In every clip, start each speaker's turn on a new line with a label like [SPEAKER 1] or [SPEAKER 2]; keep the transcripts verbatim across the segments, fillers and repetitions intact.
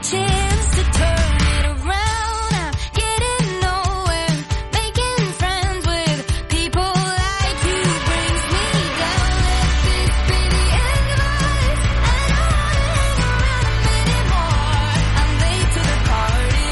[SPEAKER 1] chance to turn it around. I'm getting nowhere, making friends with people like you brings me down. Let this be the end of us. I don't wanna hang around anymore. I'm late to the party.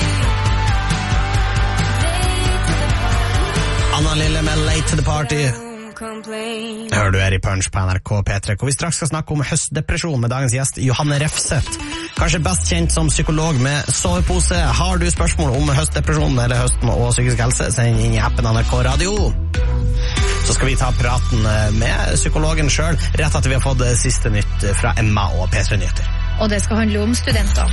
[SPEAKER 1] Late to the party.
[SPEAKER 2] Anna Lille med Late to the Party.
[SPEAKER 1] Complain.
[SPEAKER 2] Hører du her i Punch på N R K P tre, hvor vi straks skal snakke om høstdepresjon med dagens gjest Johanne Refseth. Kanskje best kjent som psykolog med sovepose. Har du spørsmål om høstdepresjon eller høsten og psykisk helse, send inn i appen N R K Radio. Så skal vi ta praten med psykologen selv, rett etter vi har fått siste nytt fra Emma og P tre Nyheter.
[SPEAKER 3] Og det skal handle om studenter.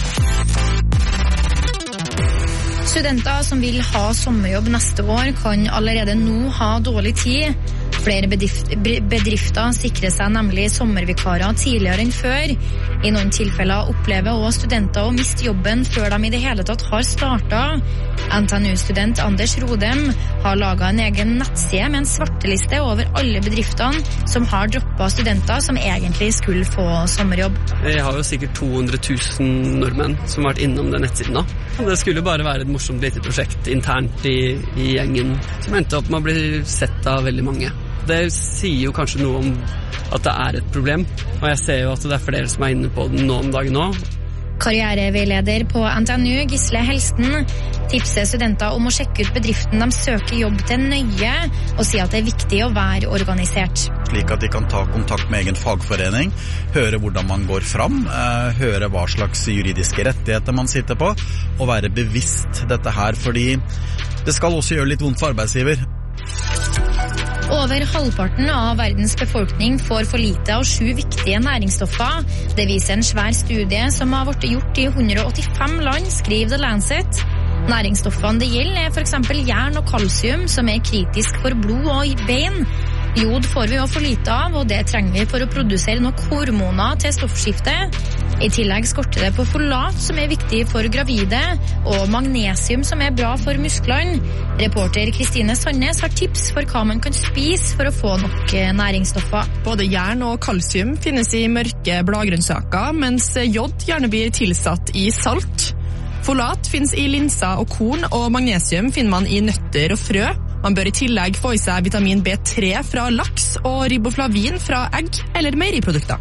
[SPEAKER 3] Studenter som vil ha sommerjobb neste år kan allerede nå ha dårlig tid. Flere bedrifter sikrer seg nemlig sommervikarer tidligere enn før. I noen tilfeller opplever også studenter å miste jobben før de i det hele tatt har startet. N T N U-student Anders Rodem har laget en egen nettside med en svarteliste over alle bedriftene som har droppet studenter som egentlig skulle få sommerjobb.
[SPEAKER 4] Jeg har jo sikkert to hundre tusen nordmenn som har vært innom den nettsiden nå. Det skulle bare være et morsomt lite prosjekt internt i, i gjengen som endte opp med å bli sett av veldig mange. Det sier jo kanskje noe om at det er et problem, og jeg ser jo at det er flere som er inne på den nå om dagen nå.
[SPEAKER 3] Karriereveileder på N T N U, Gisle Helsten, tipser studenter om å sjekke ut bedriften de søker jobb til nøye, og si at det er viktig å være organisert.
[SPEAKER 5] Slik at de kan ta kontakt med egen fagforening, høre hvordan man går fram, høre hva slags juridiske rettigheter man sitter på, og være bevisst dette her, fordi det skal også gjøre litt vondt for arbeidsgiver.
[SPEAKER 3] Over halvparten av verdens befolkning får for lite av sju viktige næringsstoffer. Det viser en svær studie som har vært gjort i ett hundre og åttifem land, skriver The Lancet. Næringsstoffene det gjelder er for eksempel jern og kalsium, som er kritisk for blod og bein. Jod får vi også for lite av, og det trenger vi for å produsere nok hormoner til stoffskiftet. I tillegg skorter det på folat, som er viktig for gravide, og magnesium, som er bra for musklene. Reporter Kristine Sandnes har tips for hva man kan spise for å få nok næringsstoffer.
[SPEAKER 6] Både jern og kalsium finnes i mørke bladgrønnsaker, mens jod gjerne blir tilsatt i salt. Folat finnes i linser og korn, og magnesium finner man i nøtter og frø. Man bør i tillegg få i seg vitamin B tre fra laks og riboflavin fra egg eller meieriprodukter.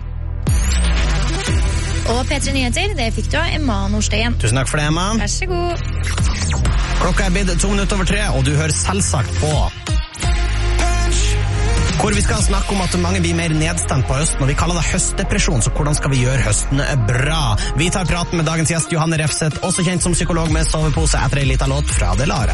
[SPEAKER 3] Og P tre Nyheter, det fikk du av Emma Nordstein.
[SPEAKER 2] Tusen takk for det, Emma.
[SPEAKER 3] Vær så god.
[SPEAKER 2] Klokka er blitt to minutter over tre, og du hører selvsagt på hvor vi skal snakke om at mange blir mer nedstemt på høsten, og vi kaller det høstdepresjon, så hvordan skal vi gjøre høsten bra? Vi tar praten med dagens gjest Johanne Refseth, også kjent som psykolog med sovepose, etter en liten låt fra Delara.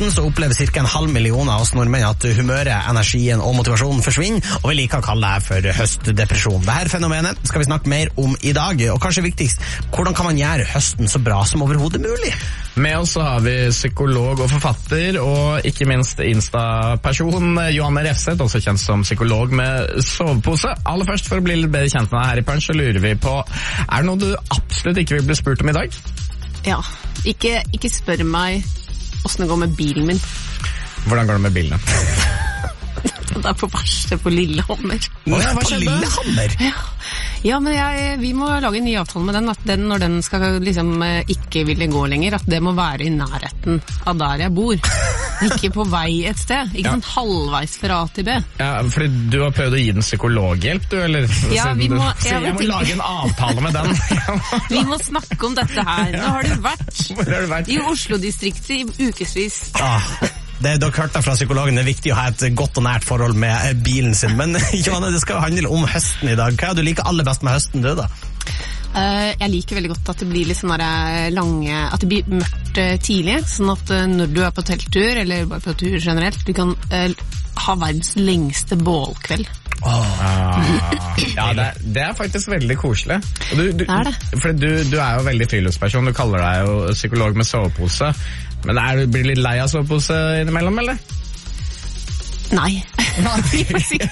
[SPEAKER 2] høsten så opplever cirka en halv million av oss nordmenn at humøret, energien og motivasjonen forsvinner, og vi liker å kalle det for høstdepresjon. Dette fenomenet skal vi snakke mer om i dag, og kanskje viktigst, hvordan kan man gjøre høsten så bra som overhodet mulig?
[SPEAKER 7] Med oss så har vi psykolog og forfatter, og ikke minst Insta-person Johanne Refseth, også kjent som psykolog med sovepose. Aller først, for å bli litt bedre kjent med deg her i Punch, så lurer vi på, er det noe du absolutt ikke vil bli spurt om i dag?
[SPEAKER 8] Ja, ikke, ikke spør meg hvordan det går med bilen min.
[SPEAKER 7] Hvordan går det med bilene?
[SPEAKER 8] Det er på verste på Lillehammer.
[SPEAKER 2] Hva skjedde? Lillehammer?
[SPEAKER 8] Ja, ja men jeg, vi må lage en ny avtale med den, at den når den skal liksom ikke ville gå lenger, at det må være i nærheten av der jeg bor. Ikke på vei et sted, ikke ja. Sånn halvveis fra A til B.
[SPEAKER 7] Ja, fordi du har prøvd å gi den psykologhjelp, du, eller?
[SPEAKER 8] Ja, vi må,
[SPEAKER 7] du, jeg, jeg må lage en avtale med den.
[SPEAKER 8] Vi må snakke om dette her. Nå har du vært,
[SPEAKER 7] Hvor har du vært?
[SPEAKER 8] I Oslo-distriktet i ukesvis.
[SPEAKER 2] Ah. Det dere hørte fra psykologen, det er viktig å ha et godt og nært forhold med bilen sin. Men Johanne, det skal jo handle om høsten i dag. Hva er det du liker aller best med høsten, du da?
[SPEAKER 8] Uh, jeg liker veldig godt at det blir litt sånn lange, at det blir mørkt uh, tidlig, sånn at uh, når du er på telttur, eller bare på tur generelt, du kan uh, ha verdens lengste bålkveld.
[SPEAKER 7] Oh. Ah, ja, det er, det er faktisk veldig koselig. Og du, du,
[SPEAKER 8] det er det.
[SPEAKER 7] For du, du er jo veldig friluftsperson, du kaller deg jo psykolog med sovepose. Men er du blir litt lei av sovepose innimellom, eller?
[SPEAKER 8] Nei. Da blir jeg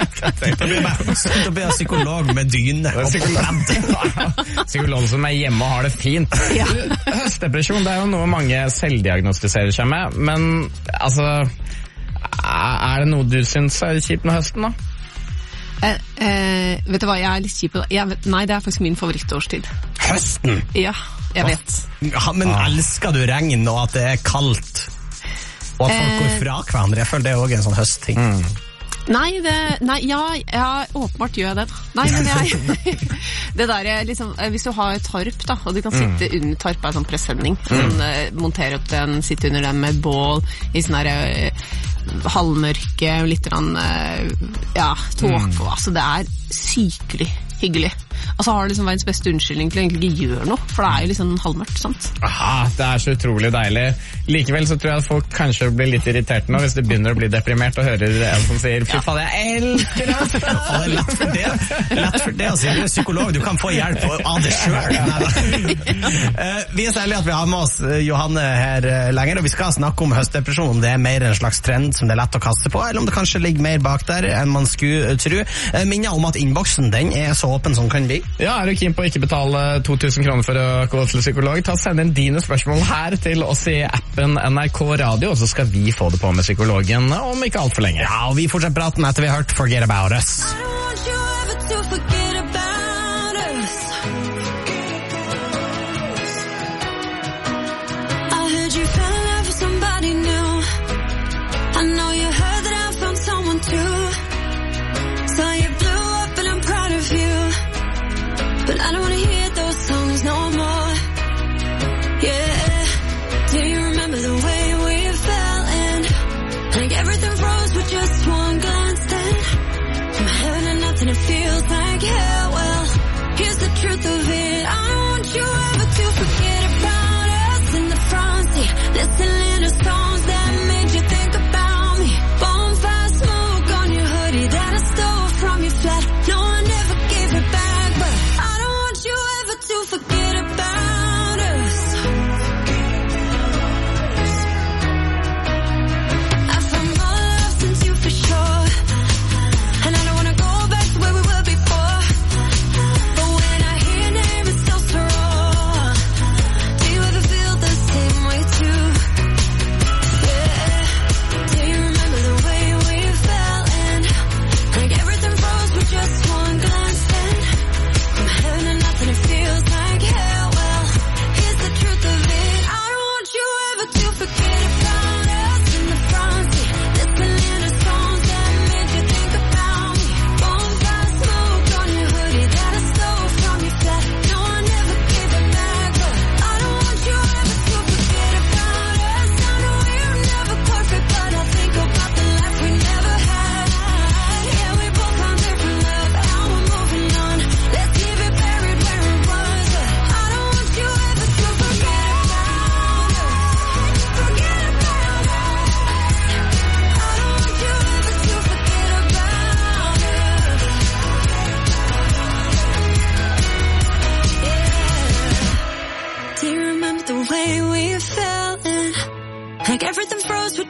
[SPEAKER 2] psykolog med dyne og
[SPEAKER 7] psykolog. Psykolog som er hjemme og har det fint.
[SPEAKER 8] Ja.
[SPEAKER 7] Høstdepresjon, det er jo noe mange selvdiagnostiserer seg med, men altså, er det noe du synes er kjipt med høsten da?
[SPEAKER 8] Eh, eh, vet du hva, jeg er litt kjip på det. Jeg vet, nei, det er faktisk min favorittårstid.
[SPEAKER 2] Høsten?
[SPEAKER 8] Ja, jeg vet.
[SPEAKER 2] Ja, men elsker du regn og at det er kaldt? Og at folk går fra hverandre? Jeg føler det er også en sånn høstting. Mm.
[SPEAKER 8] Nei, det, nei, ja, ja, åpenbart gjør jeg det. Nei, men jeg, det der er liksom, hvis du har tarp da, og du kan sitte mm. under tarp av en sånn presenning, mm. sånn, montere opp den, sitte under den med bål, i sånn der halvmørke, litt rann, ja, tåke, mm. altså det er sykelig hyggelig. Og så har du liksom verdens beste unnskyldning til å egentlig ikke gjøre noe, for det er jo liksom halvmørkt, sant? Aha,
[SPEAKER 7] det er så utrolig deilig. Likevel så tror jeg at folk kanskje blir litt irritert nå, hvis det begynner å bli deprimert og hører en som sier, fy faen, jeg elsker det! Det er lett for det. Lett for det å si, du er psykolog, du kan få hjelp av det selv. Vi er særlig at vi har med oss Johanne her lenger, og vi skal snakke om høstdepresjon, om det er mer en slags trend som det er lett å kaste på, eller om det kanskje ligger mer bak der enn man skulle tro. Minner om at innboksen, den er så åpen som kan bli. Ja, er du keen på å ikke betale to tusen kroner for å gå til psykolog? Ta og send inn dine spørsmål her til oss i appen N R K Radio, og så skal vi få det på med psykologen om ikke alt for lenge.
[SPEAKER 2] Ja, og vi fortsetter praten etter vi har hørt Forget About Us.
[SPEAKER 1] I don't want you ever to forget about us. I heard you fell in love with somebody new. I know you heard that I found someone too. So you blew up and I'm proud of you. But I don't wanna hear those songs no more. Yeah. Do you remember the way we fell in? Like everything froze with just one glance then. From heaven to nothing, it feels like hell.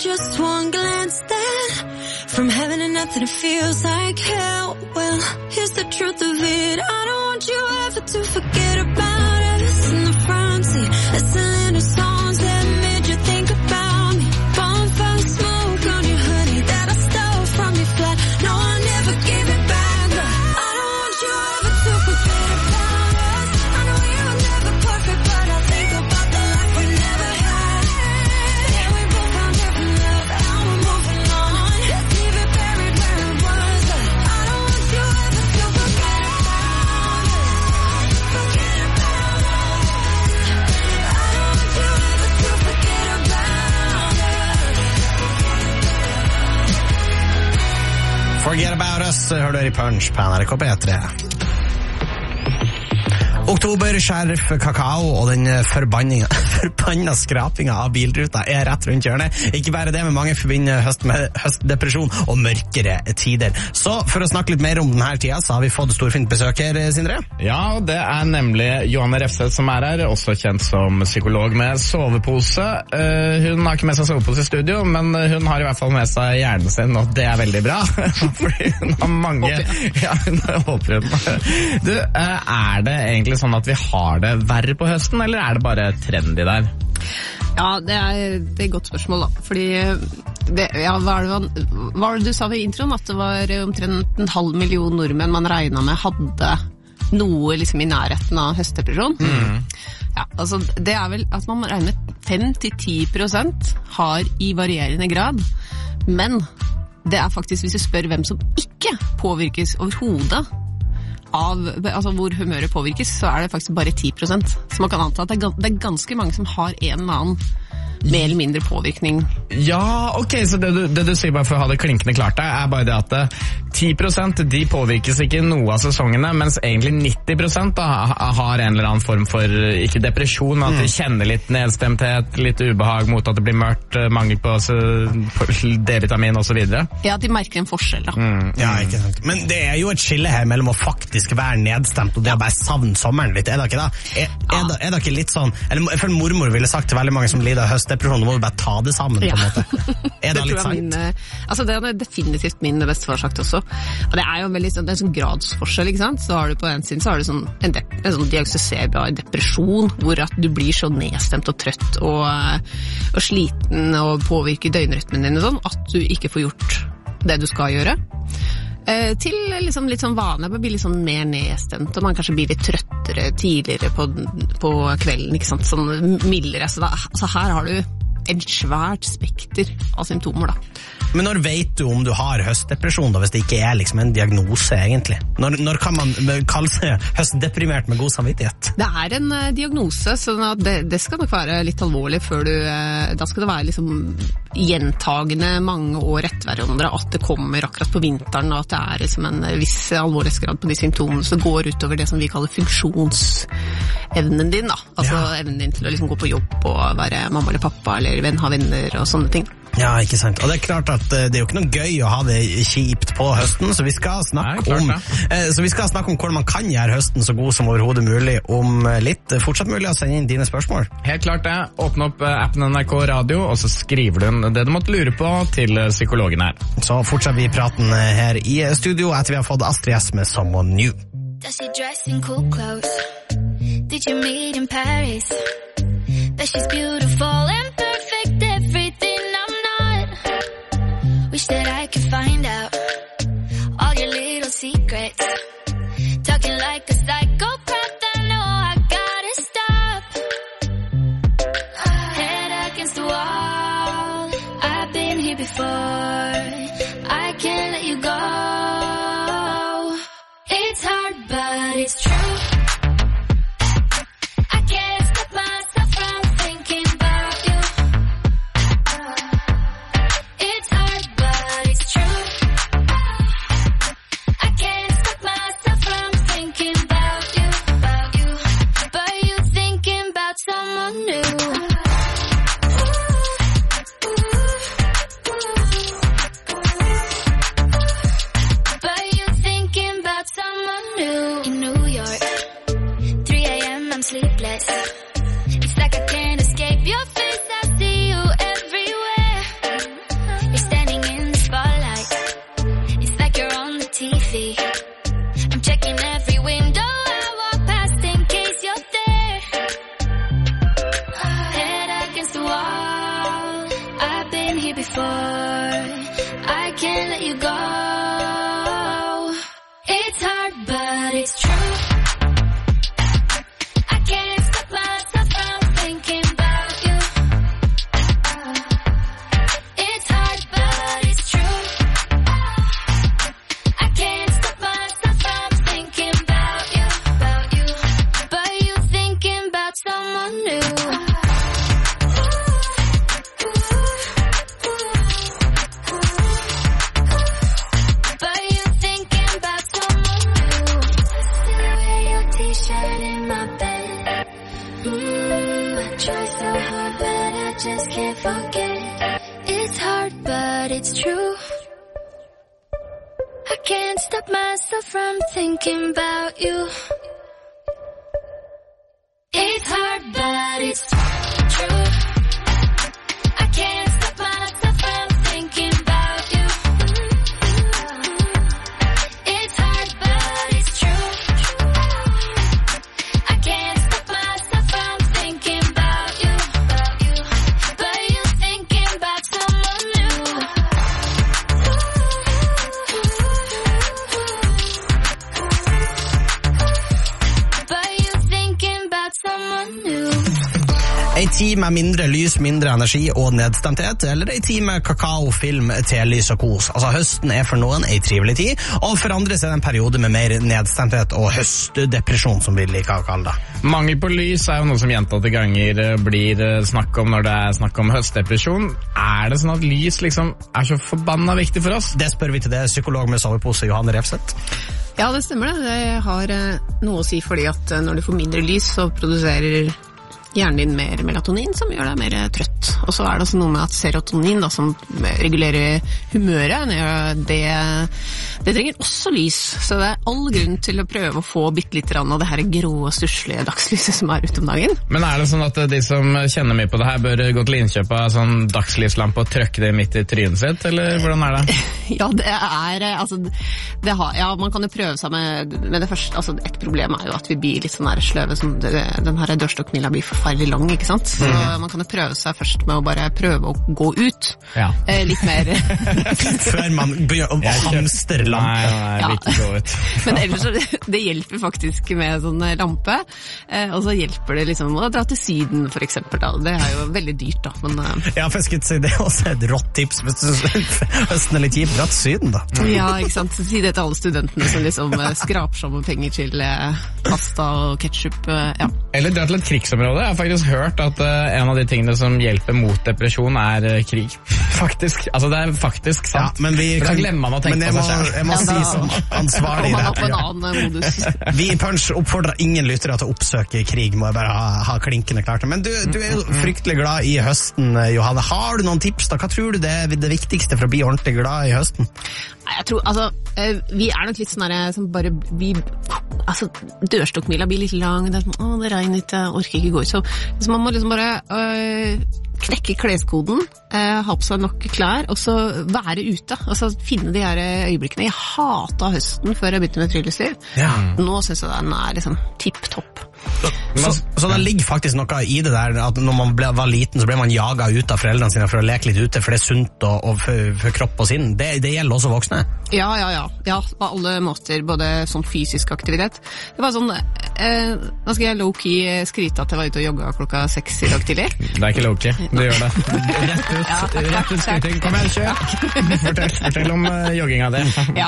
[SPEAKER 1] just one glance then from heaven and nothing, it feels like hell. Well, here's the truth of it. I don't want you ever to forget about us in the front seat, listening to songs that made you think about me. Bonfire smoke on your hoodie that I stole from your flat. No, I never gave it back. But I don't want you ever to forget about us. I know we were never perfect, but I think about the life we never had. Yeah, we both found different love, and we're moving on. Let's leave it buried where it was. But I don't want you ever to forget about us. Forget about us. I don't want you ever to forget about us.
[SPEAKER 2] Forget About Us, hører du i Punch på N R K P tre. Oktober, sheriff, kakao og den forbanninga, forbanna skrapinga av bilruta er rett rundt hjørnet. Ikke bare det, men mange forbinder høst med høstdepresjon og mørkere tider. Så for å snakke litt mer om denne tida, så har vi fått storfint besøk her, Sindre.
[SPEAKER 7] Ja, det er nemlig Johanne Refseth som er her, også kjent som psykolog med sovepose. Uh, hun har ikke med seg sovepose i studio, men hun har i hvert fall med seg hjernen sin, og det er veldig bra. Fordi hun har mange... Ja, hun håper hun. Du, uh, er det egentlig sånn at vi har det verre på høsten, eller er det bare trendy der?
[SPEAKER 8] Ja, det er, det er et godt spørsmål da, fordi det, ja, hva, er det, hva var det du sa ved introen, at det var omtrent en halv million nordmenn man regnet med hadde noe liksom i nærheten av høstdepresjon? Mm. Ja, altså det er vel at man regner med fem til ti prosent har i varierende grad, men det er faktisk, hvis du spør hvem som ikke påvirkes overhodet av, altså hvor humøret påvirkes, så er det faktisk bare ti prosent. Så man kan anta at det er, det er ganske mange som har en eller annen mer eller mindre påvirkning.
[SPEAKER 7] Ja, ok, så det du, det du sier bare for å ha det klinkende klart der, er bare det at ti prosent de påvirkes ikke noe av sesongene, mens egentlig nitti prosent da, har en eller annen form for, ikke depresjon, at de kjenner litt nedstemthet, litt ubehag mot at det blir mørkt, mangel på, på D-vitamin og så videre.
[SPEAKER 8] Ja, de merker en forskjell da.
[SPEAKER 7] Mm.
[SPEAKER 2] Ja, ikke sant. Men det er jo et skille her mellom å faktisk være nedstemt og det å bare savne sommeren litt, er det ikke da? Er, er, det, er det ikke litt sånn, eller for mormor ville sagt til veldig mange som lider av høstdepresjon, nå må du bare ta det sammen på en måte. Er det, det litt sant?
[SPEAKER 8] Min, altså det er definitivt min bestefar sagt også. Og det er jo veldig sånn, det er en sånn gradsforskjell, ikke sant? Så har du på en siden, så har du sånn en, de, en sånn diagnostiserbar depresjon, hvor at du blir så nedstemt og trøtt og, og sliten og påvirker døgnrytmen din og sånn, at du ikke får gjort det du skal gjøre. Eh, til liksom litt sånn vane, man blir litt sånn mer nedstemt, og man kanskje blir litt trøttere tidligere på, på kvelden, ikke sant? Sånn mildere. Så, da, så her har du en svært spekter av symptomer da.
[SPEAKER 2] Men når vet du om du har høstdepresjon da, hvis det ikke er liksom en diagnose egentlig? Når, når kan man kalle seg høstdeprimert med god samvittighet?
[SPEAKER 8] Det er en uh, diagnose, så det, det skal nok være litt alvorlig før du, uh, da skal det være liksom gjentagende mange år etter hverandre at det kommer akkurat på vinteren, og at det er liksom en viss alvorlighetsgrad på de symptomene som går utover det som vi kaller funksjonsevnen din da. Altså ja. Evnen din til å liksom gå på jobb og være mamma eller pappa eller venn, ha venner og sånne ting.
[SPEAKER 2] Ja, ikke sant. Og det er klart at det er jo ikke noe gøy å ha det kjipt på høsten, så vi skal snakke Nei, om eh, så vi skal snakke om hvordan man kan gjøre høsten så god som overhodet mulig om litt. Fortsatt mulig å sende inn dine spørsmål.
[SPEAKER 7] Helt klart det. Åpne opp appen N R K Radio, og så skriver du det du måtte lure på til psykologen her.
[SPEAKER 2] Så fortsetter vi praten her i studio etter vi har fått Astrid S med Someone New.
[SPEAKER 1] Does she dress in cool clothes? Did you meet in Paris? That she's beautiful and perfect, everything I'm not. Wish that I could find out all your little secrets. Talking like a psychopath, I know I gotta stop. Head against the wall, I've been here before. I can't let you go. It's hard, but it's true. It's like I can't escape your face, I see you everywhere. side in my bed. Mm, I try so hard, but I just can't forget. It's hard, but it's true. I can't stop myself from thinking about you. It's hard, but it's true. I can't stop myself from thinking about you. It's hard, but it's true. I can't stop myself from thinking about you. But you thinking about someone new. But you thinking about someone new.
[SPEAKER 2] Ei tid med mindre lys, mindre energi og nedstemthet, eller ei tid med kakao, film, telys og kos. Altså, høsten er for noen ei trivelig tid, og for andre er det en periode med mer nedstemthet og høstdepresjon, som vi liker å kalle det.
[SPEAKER 7] Mangel på lys er jo noe som gjentatte ganger blir snakk om når det er snakk om høstdepresjon. Er det sånn at lys liksom er så forbanna viktig for oss?
[SPEAKER 2] Det spør vi til det, psykolog med sovepose Johanne Refseth.
[SPEAKER 8] Ja, det stemmer det. Det har noe å si fordi at når du får mindre lys, så produserer hjernen din mer melatonin, som gjør deg mer trøtt. Og så er det også noe med at serotonin, da, som regulerer humøret, det, det trenger også lys. Så det er all grunn til å prøve å få bitte litt av det her grå, stusslige dagslyset som er ute om dagen.
[SPEAKER 7] Men er det sånn at de som kjenner mye på det her, bør gå til innkjøp av sånn dagslyslampe og trykke det midt i trynet sitt, eller hvordan er det?
[SPEAKER 8] Ja, det er, altså, det har, ja, man kan jo prøve seg med, med det første, altså et problem er jo at vi blir litt sånn her sløve, som det, den her dørstokkmila blir for forferdelig lang, ikke sant? Så mm. man kan jo prøve seg først med å bare prøve å gå ut. Ja. Eh, litt mer...
[SPEAKER 2] Før man begynner å hamstre lampe.
[SPEAKER 7] Nei, nei, jeg vil ikke gå ut.
[SPEAKER 8] Men ellers, det hjelper faktisk med sånn lampe, eh, og så hjelper det liksom å dra til syden, for eksempel. Da. Det er jo veldig dyrt, da. Men, eh...
[SPEAKER 2] Ja, for jeg skulle si, det er også et rått tips. Hvis du høsten er litt kjipt, dra til syden, da.
[SPEAKER 8] Ja, ikke sant? Så si det til alle studentene som liksom skraper sammen penger til eh, pasta og ketchup, eh, ja.
[SPEAKER 7] Eller dra til et krigsområde. Jeg har faktisk hørt at uh, en av de tingene som hjelper mot depresjon er uh, krig. Faktisk. Altså det er faktisk sant.
[SPEAKER 2] Ja, men vi
[SPEAKER 7] kan, da glemmer man å tenke på seg selv.
[SPEAKER 2] Jeg må, jeg må si som ansvarlig
[SPEAKER 8] i det. På en annen modus.
[SPEAKER 2] Vi i Punch oppfordrer ingen lyttere til å oppsøke krig, må jeg bare ha, ha klinkende klart. Men du, du er jo fryktelig glad i høsten, Johanne. Har du noen tips da? Hva tror du det er det viktigste for å bli ordentlig glad i høsten?
[SPEAKER 8] Jeg tror, altså, vi er nok litt sånn der, som bare, vi, altså, dørstokkmila blir litt lang, det er sånn, å, det regner ikke, jeg orker ikke gå ut, så, så man må liksom bare øh, knekke kleskoden, øh, ha på seg nok klær, og så være ute, altså finne de her øyeblikkene. Jeg hatet høsten før jeg begynte med friluftsliv. Ja. Nå synes jeg den er liksom tipp-topp.
[SPEAKER 2] Så, så det ligger faktisk noe i det der at når man ble, var liten så ble man jaget ut av foreldrene sine for å leke litt ute, for det er sunt og, og for, for kropp og sinn. Det, det gjelder også voksne?
[SPEAKER 8] Ja, ja, ja. Ja, på alle måter, både sånn fysisk aktivitet. Det var sånn, eh, nå skal jeg low-key skryte at jeg var ute og jogget klokka seks i dag tidlig.
[SPEAKER 7] Det er ikke low-key, det gjør det. Rett ut, ja, rett ut skryting. Kom igjen, kjør! Fortell, fortell om uh, jogginga di.
[SPEAKER 8] Ja,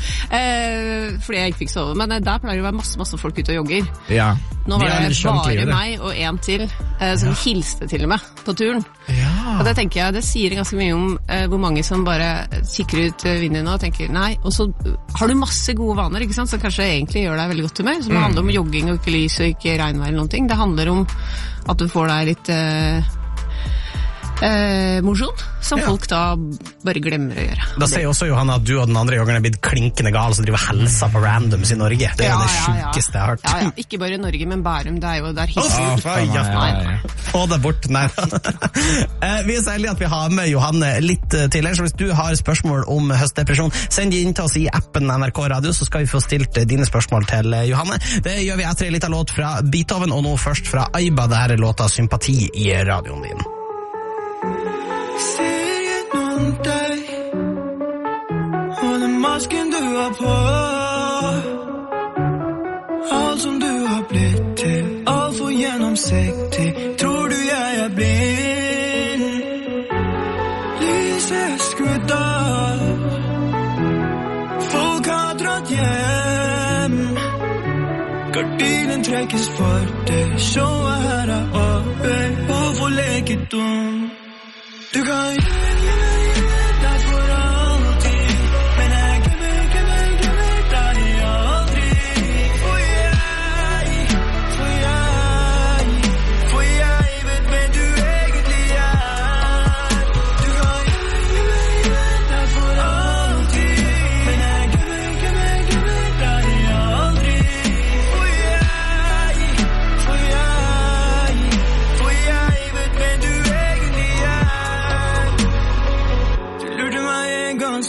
[SPEAKER 8] eh, fordi jeg ikke fikk sove, men der pleier det å være masse, masse folk ute og jogger.
[SPEAKER 7] Ja.
[SPEAKER 8] Nå var det bare meg og en til eh, som ja. hilste til meg på turen. Ja. Og det tenker jeg, det sier ganske mye om eh, hvor mange som bare kikker ut eh, vinduene og tenker nei, og så har du masse gode vaner, ikke sant, som kanskje egentlig gjør deg veldig godt humør, som mm. handler om jogging og ikke lys og ikke regnvær eller noen ting. Det handler om at du får deg litt eh, Eh, mosjon, som ja. folk da bare glemmer å gjøre.
[SPEAKER 2] Da sier også Johanna at du og den andre joggeren er blitt klinkende gal som driver helsa på randoms i Norge. Det er jo ja, det sjukeste ja, ja. jeg har hørt.
[SPEAKER 8] Ja, ja. Ikke bare i Norge, men Bærum, det er jo der hissen.
[SPEAKER 2] Oh, ja, ja, ja. Få det bort, nei. Vi er så heldige at vi har med Johanne litt tidligere, så hvis du har spørsmål om høstdepresjon, send de inn til oss i appen N R K Radio, så skal vi få stilt dine spørsmål til Johanne. Det gjør vi etter en liten låt fra Beethoven, og nå først fra Aiba. Det her er låta Sympati i radioen din.
[SPEAKER 9] Ser gjennom deg og den masken du har på, alt som du har blitt til, alt for gjennomsiktig. Tror du jeg er blind? Lyset er skrudd av, folk har dratt hjem, gardinen trekkes for deg, showet her er over, hvorfor leke dum? Du kan gjøre deg for alltid, men jeg glemmer, glemmer, glemmer deg aldri. For jeg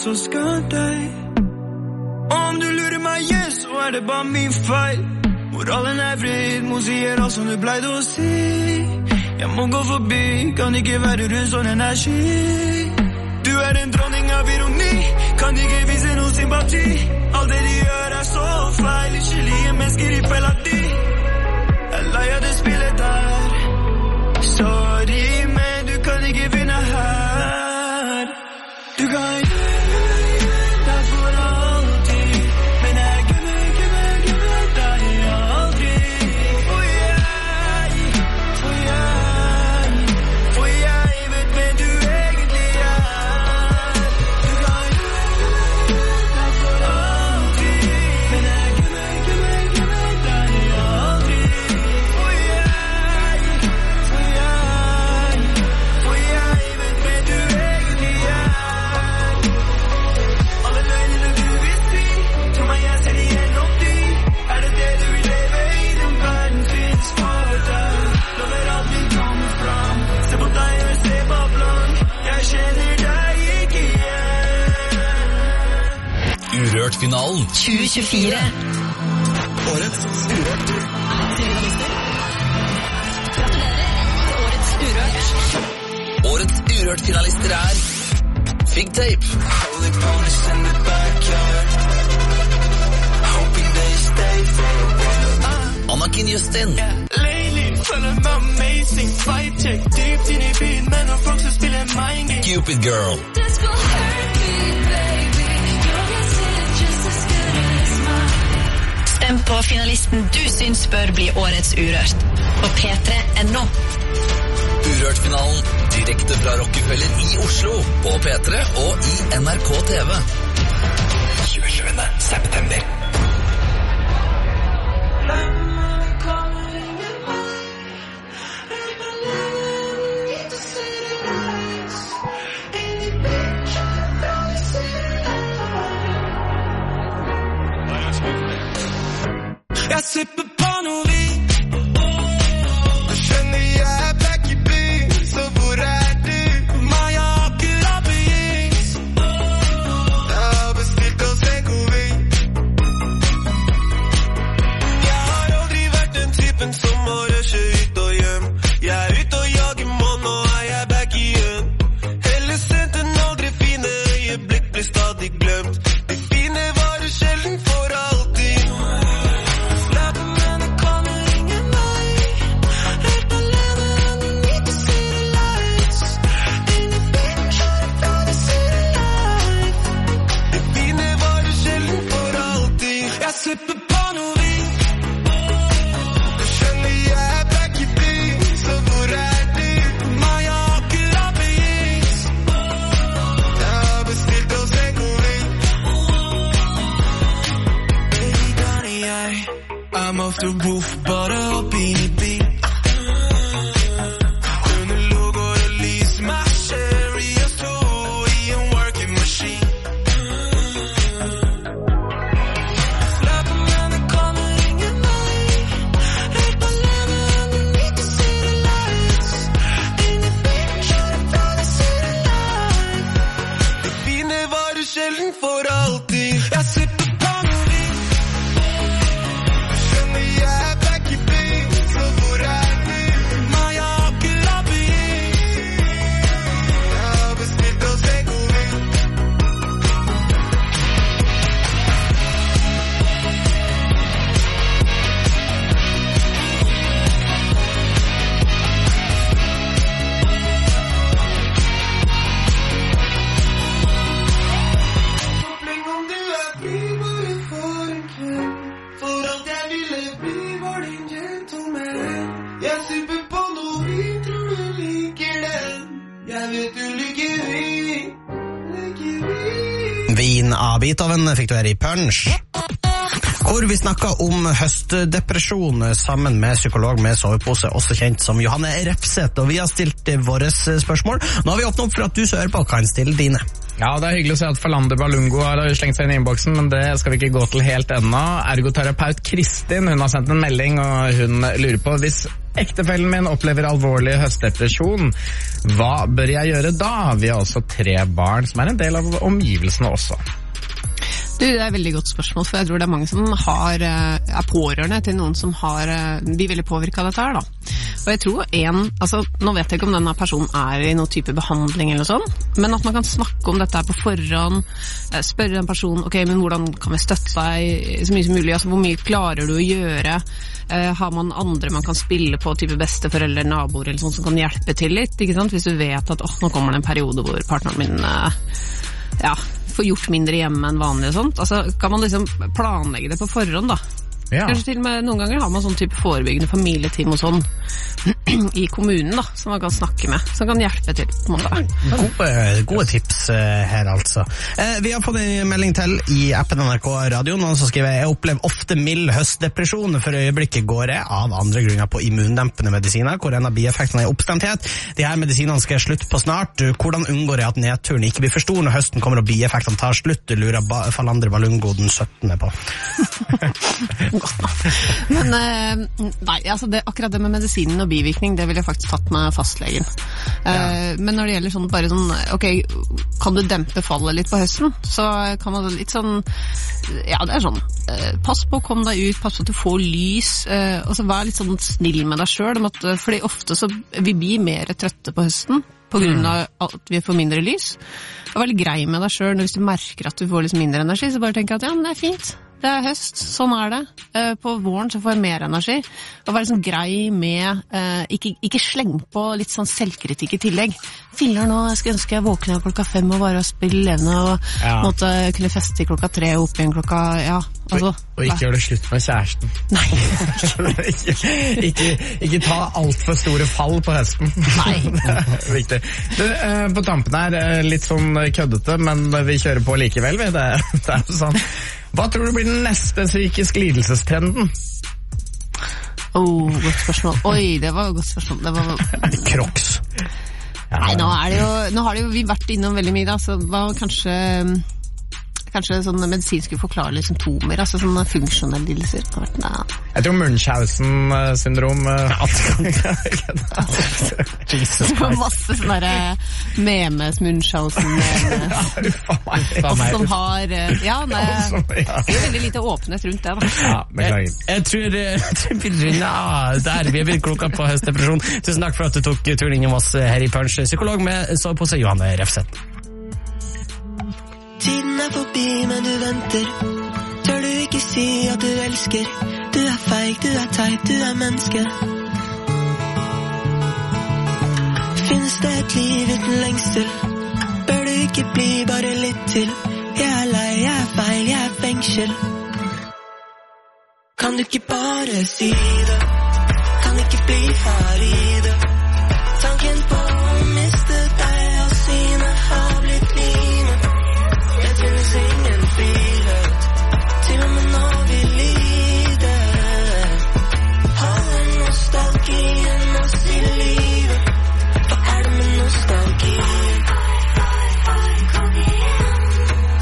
[SPEAKER 9] så skal deg. Om du lurer meg igjen, så er det bare min feil. Moralen er fred, må sier alt som du pleide å si. Jeg må gå forbi, kan ikke være rundt sånn energi. Du er en dronning av ironi, kan ikke vise noe sympati. Alt det de gjør er så feil, skyldige mennesker i fella di. Jeg lei av det spillet der. Sorry, men du kan ikke vinne her. Du kan gjøre det for alltid, men jeg glemmer, glemmer, glemmer deg aldri. For jeg, for jeg, for jeg vet hvem du egentlig er. Du kan gjøre det for alltid, men jeg glemmer, glemmer, glemmer deg aldri. For jeg, for jeg, for jeg vet hvem du egentlig er. Alle løgnene du vil si, tro meg jeg ser igjennom de. Er det det du vil leve i, den verden finnes for deg. Lover aldri kommer fram, se på deg og se bablen. Jeg kjenner deg ikke igjen.
[SPEAKER 10] Urørt-finalen.
[SPEAKER 3] tjue tjuefire.
[SPEAKER 10] Årets Urørt.
[SPEAKER 3] Årets Urørt.
[SPEAKER 10] Årets Urørt-finalister er Fig Tape,
[SPEAKER 9] Holy bonus in the backyard, hoping they stay for a while.
[SPEAKER 10] Anakin Justin,
[SPEAKER 9] Lately, føler meg amazing. Fight check, dypt inn i byen, men når folk som spiller mind game.
[SPEAKER 10] Cupid Girl,
[SPEAKER 1] This will hurt me, baby. Your message just as good as mine.
[SPEAKER 3] Stem på finalisten du syns bør bli årets Urørt. På p tre punktum no.
[SPEAKER 10] Urørt-finalen direkte fra Rockefeller i Oslo, på P tre og i N R K T V. tjuesjuende september.
[SPEAKER 9] Jeg sipper på noe vin. Du skjønner jeg er back i byen, så hvor er du? Meg har akkurat begynt. Jeg har bestilt oss en god vin. Jeg har aldri vært den typen som må rushe ut og hjem. Jeg er ute og jager mål, nå er jeg back igjen. Heller sent enn aldri, fine øyeblikk blir stadig glemt. De fine varer sjelden for alltid. Sipper på noe vin. Du skjønner jeg er back i byen, så hvor er du? Meg har akkurat begynt. Jeg har bestilt oss en god vin. Baby, kan jeg? I'm off the roof, bare opp inn i bil. Under logoer og lys, my sherry og stå i en working machine. Sjelden for alltid. Jeg sipper på noe vin. Du skjønner jeg er back i byen, så hvor er du? Meg har akkurat begynt. Jeg har bestilt oss en god vin. Om du er fri, bare for en kveld. For alt jeg ville bli, var din gentleman. Jeg sipper på noe vin, tror du liker den. Jeg vet du liker vin, liker vin.
[SPEAKER 2] Vin av Beethoven fikk du her i Punch. Hvor vi snakket om høstdepresjon sammen med psykolog med sovepose, også kjent som Johanne Refseth, og vi har stilt våre spørsmål. Nå har vi åpnet opp for at du som hører på kan stille dine.
[SPEAKER 7] Ja, det er hyggelig å se at Falander Balungo har slengt seg inn i innboksen, men det skal vi ikke gå til helt ennå. Ergoterapeut Kristin, hun har sendt en melding, og hun lurer på hvis ektefellen min opplever alvorlig høstdepresjon, hva bør jeg gjøre da? Vi har også tre barn som er en del av omgivelsene også.
[SPEAKER 8] Du, det er et veldig godt spørsmål, for jeg tror det er mange som har, er pårørende til noen som har, blir veldig påvirket av dette her, da. Og jeg tror en, altså, nå vet jeg ikke om denne personen er i noen type behandling eller sånn, men at man kan snakke om dette her på forhånd, spørre den personen, ok, men hvordan kan vi støtte deg så mye som mulig, altså hvor mye klarer du å gjøre, uh, har man andre man kan spille på, type besteforeldre, naboer eller sånn som kan hjelpe til litt, ikke sant, hvis du vet at, åh, nå kommer det en periode hvor partneren min, uh, ja, får gjort mindre hjemme enn vanlig og sånt. Altså, kan man liksom planlegge det på forhånd, da? Ja. Kanskje til og med noen ganger har man sånn type forebyggende familieteam og sånn i kommunen, da, som man kan snakke med, som kan hjelpe til på en måte.
[SPEAKER 2] Gode, gode tips uh, her, altså. Uh, vi har fått en melding til i appen N R K Radio, noen som skriver jeg opplever ofte mild høstdepresjon, for øyeblikket går jeg av andre grunner på immundempende medisiner, hvor en av bieffektene er oppstemthet. De her medisinene skal jeg slutte på snart. Hvordan unngår jeg at nedturen ikke blir for stor når høsten kommer og bieffektene tar slutt? Lurer ba Falander Balungo den syttende på.
[SPEAKER 8] Men nei, altså det, akkurat det med medisinen og bivirkning, det ville jeg faktisk tatt med fastlegen. Ja. Uh, men når det gjelder sånn bare sånn, ok, kan du dempe fallet litt på høsten, så kan man litt sånn, ja det er sånn, uh, pass på å komme deg ut, pass på at du får lys, uh, og så vær litt sånn snill med deg selv, om at, fordi ofte så vi blir mer trøtte på høsten, på grunn av at vi får mindre lys. Og veldig grei med deg selv, hvis du merker at du får litt mindre energi, så bare tenk at ja, men det er fint. Det er høst, sånn er det. Uh, på våren så får jeg mer energi. Og være sånn grei med, uh, ikke, ikke sleng på litt sånn selvkritikk i tillegg. Filler nå, jeg skulle ønske jeg våkner klokka fem og bare spille levende og ja. måtte kunne feste til klokka tre og opp igjen klokka, ja. Altså,
[SPEAKER 7] og, og ikke gjør det slutt med kjæresten.
[SPEAKER 8] Nei.
[SPEAKER 7] ikke, ikke, ikke ta alt for store fall på høsten.
[SPEAKER 8] Nei.
[SPEAKER 7] Det er viktig. Du, uh, på tampen her, uh, litt sånn køddete, men vi kjører på likevel, vi. Det, det er jo sånn. Hva tror du blir den neste psykisk lidelsestrenden?
[SPEAKER 8] Oh, godt spørsmål. Oi, det var et godt spørsmål. Det var...
[SPEAKER 2] Crocs.
[SPEAKER 8] Ja. Nei, nå er det jo, nå har det jo vi vært innom veldig mye da, så hva kanskje... Kanskje sånne medisinske forklarlige symptomer, altså sånne funksjonelle lidelser.
[SPEAKER 7] Jeg tror Munchausen-syndrom.
[SPEAKER 8] Jesus Christ. Masse sånne der memes, Munchausen, som har, ja, nei, det er jo veldig lite åpenhet rundt det, da.
[SPEAKER 7] Ja, beklager.
[SPEAKER 2] Jeg, jeg tror, jeg tror vi runder der, vi er blitt klokka på høstdepresjon. Tusen takk for at du tok turen innom oss her i Punch. Psykolog med sovepose, Johanne Refseth.
[SPEAKER 11] Tiden er forbi, men du venter. Tør du ikke si at du elsker? Du er feig, du er teit, du er menneske. Finnes det et liv uten lengsel? Bør du ikke bli bare litt til? Jeg er lei, jeg er feil, jeg er fengsel. Kan du ikke bare si det? Kan ikke bli her i det? Tanken på å miste deg og sine har blitt mine. Det finnes ingen frihet, til og med når vi lider. Holder nostalgien oss i livet? Hva er det med nostalgien? Kom igjen.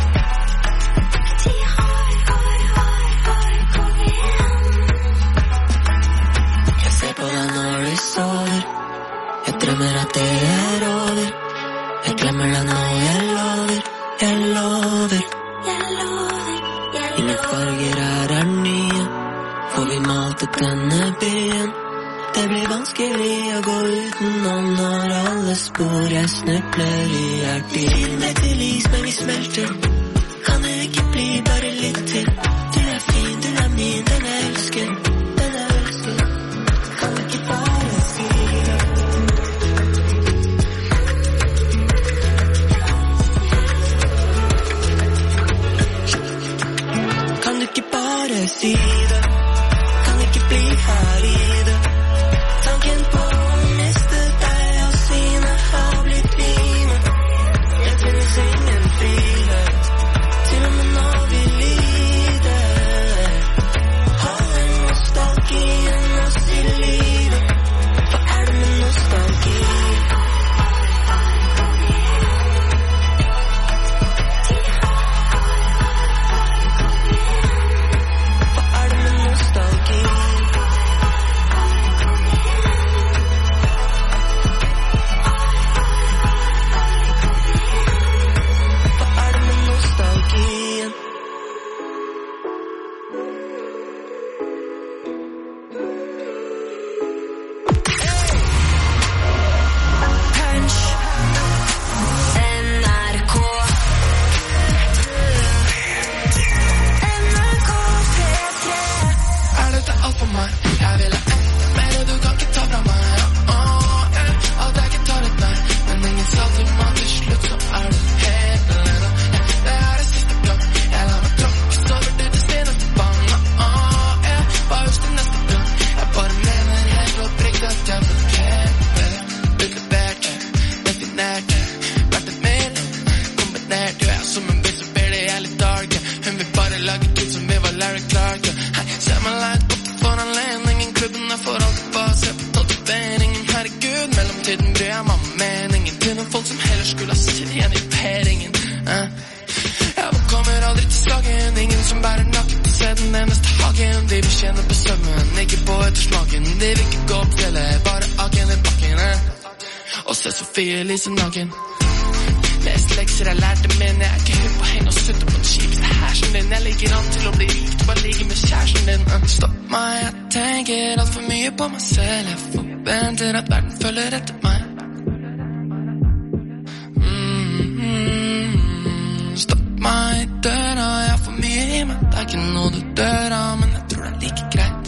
[SPEAKER 11] Jeg ser på deg når du sover. Jeg drømmer at det er over. Jeg glemmer deg nå, jeg lover. Jeg lover, jeg lover. Ingen farger her er nye, for vi malte denne byen. Det blir vanskelig å gå utenom når alle spor jeg snubler i er din. Det til is, men vi smelter. Kan du ikke bli bare litt til? Du er fin, du er min, den jeg elsker. Den jeg elsker. Kan du ikke bare si det? Kan du ikke bare si det? Kan ikke bli her i det? Tanken på å miste deg og sine har blitt mine. Det finnes ingen frihet, til og med når vi lider. Holder nostalgien oss i livet? Hva er det med nostalgi? meg. Jeg vil ha enda mer, du kan ikke ta fra meg. Åh, yeah. Alt jeg ikke tar ut deg, men ingen sa til meg til slutt, så er du helt alene. Yeah. Det her er siste gang, jeg lar meg tråkkes over til det seneste bandet. Åh, yeah. Hva husker neste gang? Jeg bare mener helt oppriktig at jeg fortjener bedre. Utlevert, definert, vært et mellom, kombinert. Du er som en bitch som ber det hele dark. Hun vil bare lage kid som vi var Larry Clark. Hei, ser meg leit opp for anledningen. Klubben er for alt bare se på tatoveringen. Herregud, mellomtiden bryr jeg meg om meningen til noen folk som heller skulle ha sitt igjen i peringen. eh. Jeg kommer aldri til slagen. Ingen som bærer nakken til se den eneste hagen. De vil kjenne på sømmen, ikke på ettersmaken. De vil ikke gå opp fjellet, bare aken i bakken. eh. Og se Sofie Elise naken. Lest lekser jeg lærte, men jeg er ikke hypp på henne og sutte på den kjipeste hersen din. Jeg ligger an til å bli rik, du bare ligger med kjæresten din. uh. Stopp meg, jeg tenker alt for mye på meg selv. Jeg forventer at verden følger etter meg. Mm-hmm. Stopp meg i døra, jeg har for mye i meg. Det er ikke noe du dør av, men jeg tror det er like greit.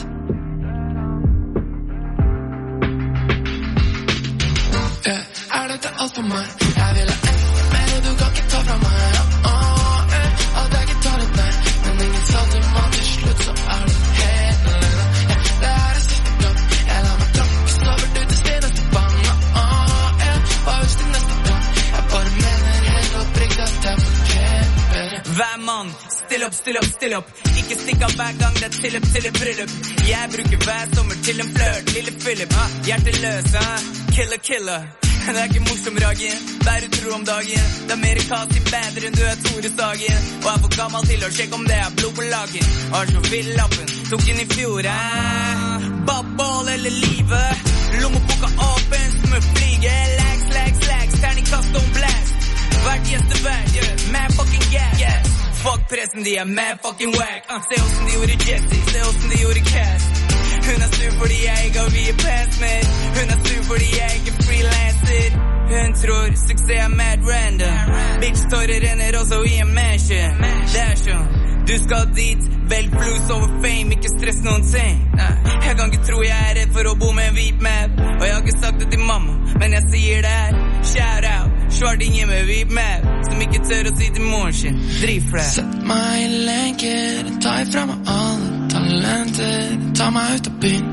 [SPEAKER 11] Yeah. Er dette alt for meg? Jeg vil ha enda mer, du kan ikke ta fra meg. Åh, yeah. Alt jeg ikke tar ut deg, men ingen sa til meg til slutt, så er du helt alene. Yeah. Det her er siste gang, jeg lar meg tråkkes over til det seneste bandet. Åh, yeah. Hva husker neste gang? Jeg bare mener helt oppriktig at jeg fortjener bedre.
[SPEAKER 12] Hver mann, still opp, still opp, still opp. Ikke stikk av hver gang det er tilløp til et bryllup. Jeg bruker hver sommer til en flørt. Lille Philip, ah, hjerteløs, ah. Killer, killer. Det er ikke morsom, Ragen. Vær utro om dagen. Det er mer kass i bedre enn du er Tore Sagen. Og er for gammel til å sjekke om det er blod på lagen. Har så vill lappen, tok den i fjor, eh. Babball eller livet. Lommeboka åpen, smørt flyger. Lags, lags, lags, terningkast og blast. Hvert gjesteverd, yeah. Mad fucking gas, yes. Fuck pressen, de er mad fucking whack. uh, Se hvordan de gjorde Jesse, se hvordan de gjorde Cast. Hun er sur fordi jeg ikke har via passmer. Hun er sur fordi jeg ikke freelancer. Hun tror suksess er mad random. Bitch tårer renner også i en mansion. Det er sånn, du skal dit. Velg flus over fame, ikke stress noen ting. Jeg kan ikke tro jeg er redd for å bo med en hvit map. Og jeg har ikke sagt det til mamma, men jeg sier det her. Shout out, svartinger med hvit map, som ikke tør å si til moren sin. Drivflat.
[SPEAKER 11] Sett meg i lenker, ta ifra meg alle talenter. Ta meg ut av byen.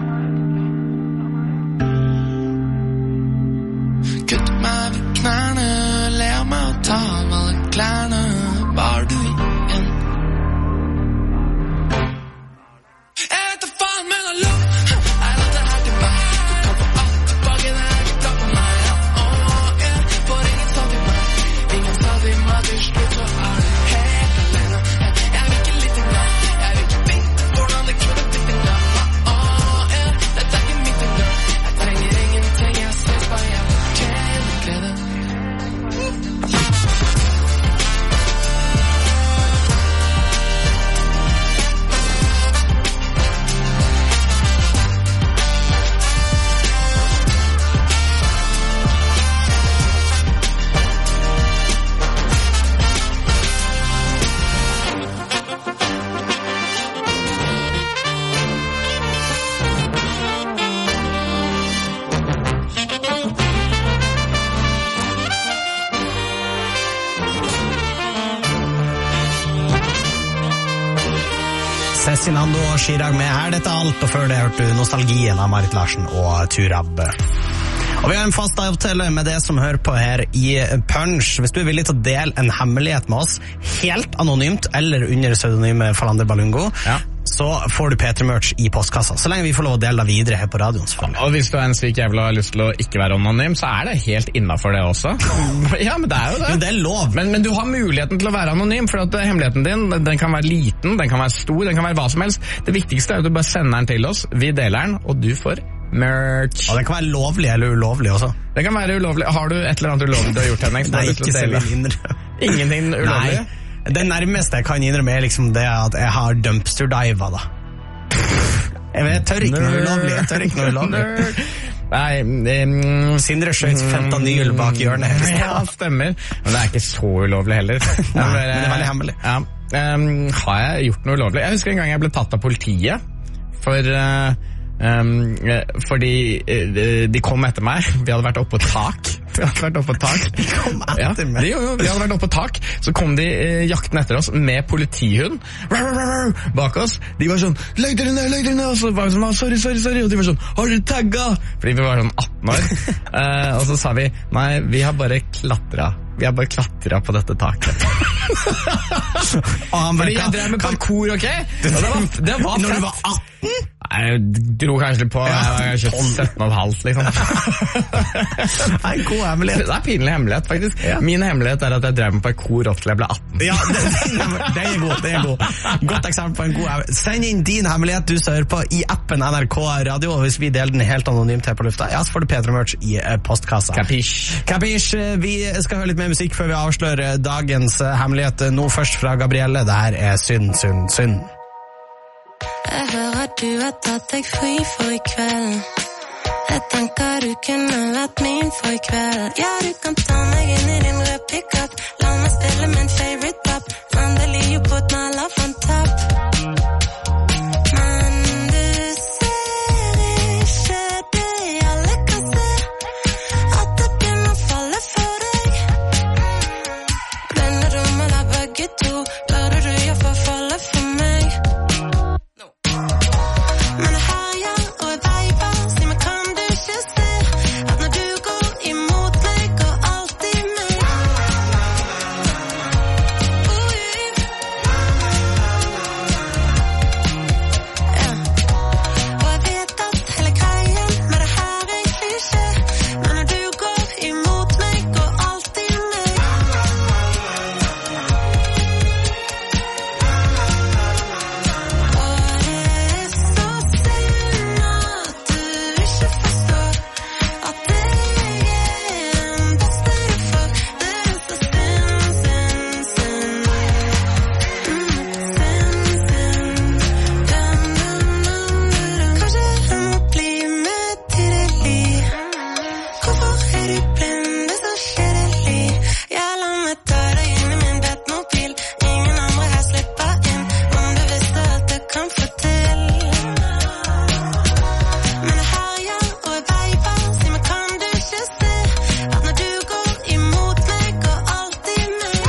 [SPEAKER 11] Kutt meg ved knærne, le av meg og ta av alle klærne. Hva har du igjen? Jeg vet da faen, men jeg lov. Jeg lar det her til meg. Du kan få alt tilbake, det er ikke bra på meg. Åh, yeah. For ingen sa til meg, ingen sa til meg til slutt, så er du helt alene. Jeg vil ikke litt engang, jeg vil ikke vite hvordan det kunne blitt engang. Åh, yeah. Dette er ikke mitt engang. Jeg trenger ingenting, jeg synes bare jeg fortjener glede.
[SPEAKER 2] Cezinando og Chirag med Er dette alt? Og før det hørte du Nostalgien av Marit Larsen og Turab. Og vi har en fast avtale med det som hører på her i Punch. Hvis du er villig til å dele en hemmelighet med oss, helt anonymt eller under pseudonymet Falander Balungo, ja, så får du P tre Merch i postkassa, så lenge vi får lov å dele det videre her på radioen.
[SPEAKER 7] Og hvis du er en syk jævla og har lyst til å ikke være anonym, så er det helt innenfor det også. Ja, men det er jo det.
[SPEAKER 2] Jo, det er lov.
[SPEAKER 7] Men, men du har muligheten til å være anonym, for at hemmeligheten din, den kan være liten, den kan være stor, den kan være hva som helst. Det viktigste er at du bare sender den til oss, vi deler den, og du får merch.
[SPEAKER 2] Og det kan være lovlig eller ulovlig også.
[SPEAKER 7] Det kan være ulovlig. Har du et eller annet ulovlig du har gjort, Henning?
[SPEAKER 2] Nei, ikke så vil innrømme.
[SPEAKER 7] Ingenting ulovlig?
[SPEAKER 2] Nei. Det nærmeste jeg kan innrømme er liksom det at jeg har dumpster-diva, da. Jeg, vet, jeg tør ikke noe ulovlig. Jeg tør ikke noe ulovlig.
[SPEAKER 7] Nei, um,
[SPEAKER 2] Sindre skjøt fentanyl bak hjørnet.
[SPEAKER 7] Ja, stemmer. Men det er ikke så ulovlig heller.
[SPEAKER 2] Nei, men det er veldig hemmelig.
[SPEAKER 7] Ja. Um, har jeg gjort noe ulovlig? Jeg husker en gang jeg ble tatt av politiet For uh, um, fordi uh, de kom etter meg. Vi hadde vært oppe på tak. Vi hadde vært oppe på tak.
[SPEAKER 2] De kom etter
[SPEAKER 7] ja,
[SPEAKER 2] meg?
[SPEAKER 7] De, jo, jo, vi hadde vært oppe på tak. Så kom de uh, jakten etter oss med politihund bak oss. De var sånn, legg dere ned, legg dere ned. Og så var vi sånn, sorry, sorry, sorry. Og de var sånn, har dere tagget? Fordi vi var sånn atten år. uh, og så sa vi, nei, vi har bare klatret. Vi har bare klatret på dette taket. Fordi jeg drev med parkour, ok? Og det var, det var
[SPEAKER 2] Når
[SPEAKER 7] fett.
[SPEAKER 2] du var atten?
[SPEAKER 7] Jeg dro kanskje litt på, jeg var kanskje sytten og et halvt, liksom.
[SPEAKER 2] Det er en god hemmelighet.
[SPEAKER 7] Det er pinlig hemmelighet, faktisk. Ja. Min hemmelighet er at jeg drev med parkour opp til jeg ble atten.
[SPEAKER 2] Ja, det, det er god, det er god. Godt eksempel på en god hemmelighet. Send inn din hemmelighet du hører på i appen N R K Radio, og hvis vi deler den helt anonymt her på lufta, ja, så får du Petra Merch i postkassa.
[SPEAKER 7] Capiche.
[SPEAKER 2] Capiche. Vi skal høre litt mer musikk før vi avslører dagens hemmelighet. Nå først fra Gabrielle. Det her er Synd, synd, synd.
[SPEAKER 1] Jeg hører du har tatt deg fri for i kveld. Jeg tenker du kunne vært min for i kveld. Ja, du kan ta meg inn i din rød pick-up. La meg spille min favorite pop. Endelig jo på et maler for en tapp. Men du ser ikke det alle kan se. At det begynner å falle for deg. Blender du med deg begge to? Bør du gjøre for å falle for meg? Men jeg har ja, og jeg veiver. Si meg, kan du ikke se at når du går imot meg, går alltid meg? Oi. Ja. Og jeg vet at hele greien med det her er klisjé. Men når du går imot meg, går alltid meg. Og det er så synd at du ikke forstår at jeg er den beste du får. Det er så synd, synd, synd. Mm, synd, synd. Dum, dum, dum, dum. Kanskje jeg må bli med til det liv. Hvorfor er du blind? Det er så kjedelig. Ja, la meg ta deg inn i min Batmobil. Ingen andre her slipper inn. Om du visste alt du kan få til. Men jeg har ja, og jeg veiver. Si meg, kan du ikke se at når du går imot meg, går alltid meg?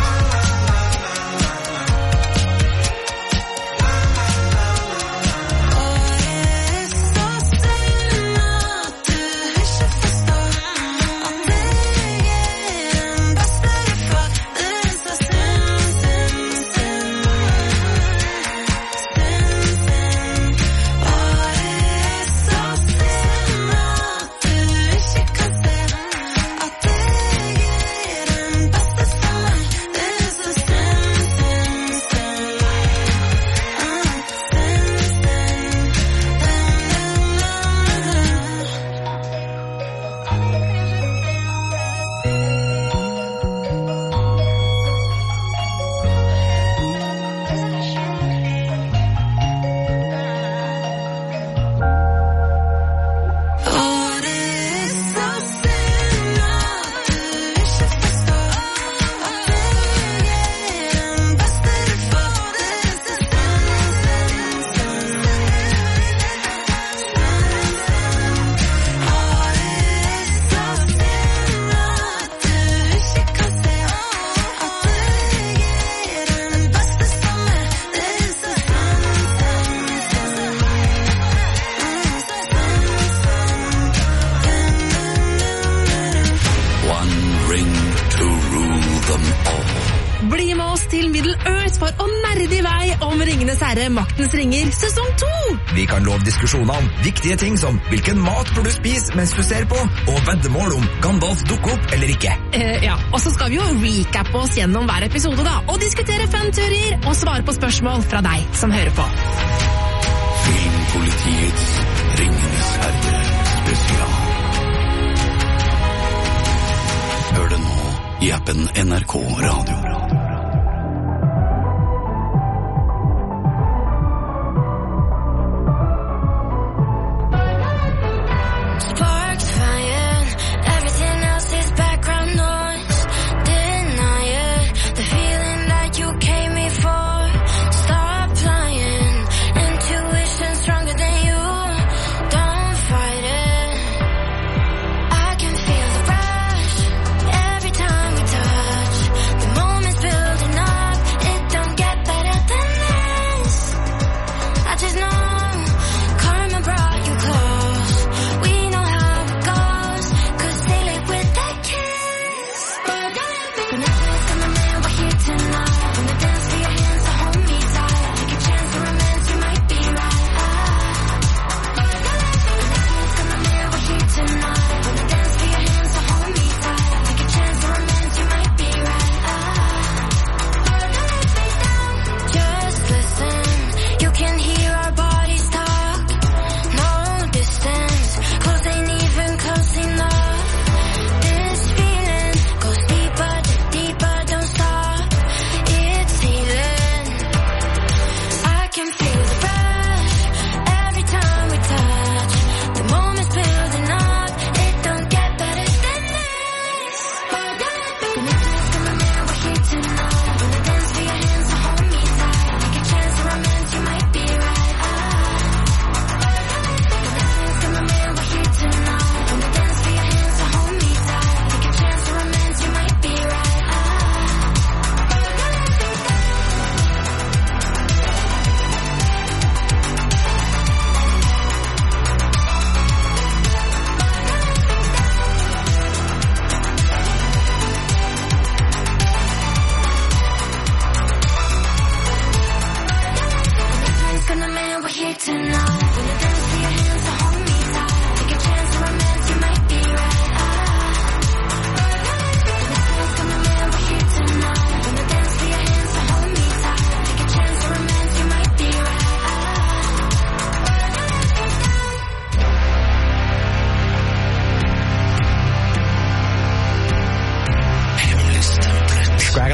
[SPEAKER 1] Og det er så synd at du ikke forstår at jeg er den beste du får. Det er så synd, synd, synd. Synd, synd. Og det er så synd at du ikke kan se at jeg er den beste for meg. Det er så synd, synd, synd. Mm, synd, synd. Og det er så synd at du ikke forstår at jeg er den beste du får. Det er så synd, synd, synd. Synd, synd. Og det er så synd at du ikke kan se at jeg er den beste for meg. Det er så synd, synd, synd. Mm, synd, synd.
[SPEAKER 10] One ring to rule them all.
[SPEAKER 6] Bli med oss til Middle Earth for å nerde i vei om Ringenes herre, Maktens ringer, sesong to!
[SPEAKER 13] Vi kan love diskusjoner om viktige ting som hvilken mat bør du spise mens du ser på, og veddemål om Gandalf dukker opp eller ikke.
[SPEAKER 6] Eh, ja, og så skal vi jo recappe oss gjennom hver episode da, og diskutere fan-teorier og svare på spørsmål fra deg som hører på.
[SPEAKER 10] Filmpolitiets Ringenes herre spesial. Hør det nå i appen N R K Radio.
[SPEAKER 1] Sparks flying, everything else is background noise. Deny it, the feeling that you came me for. Stop lying, intuition stronger than you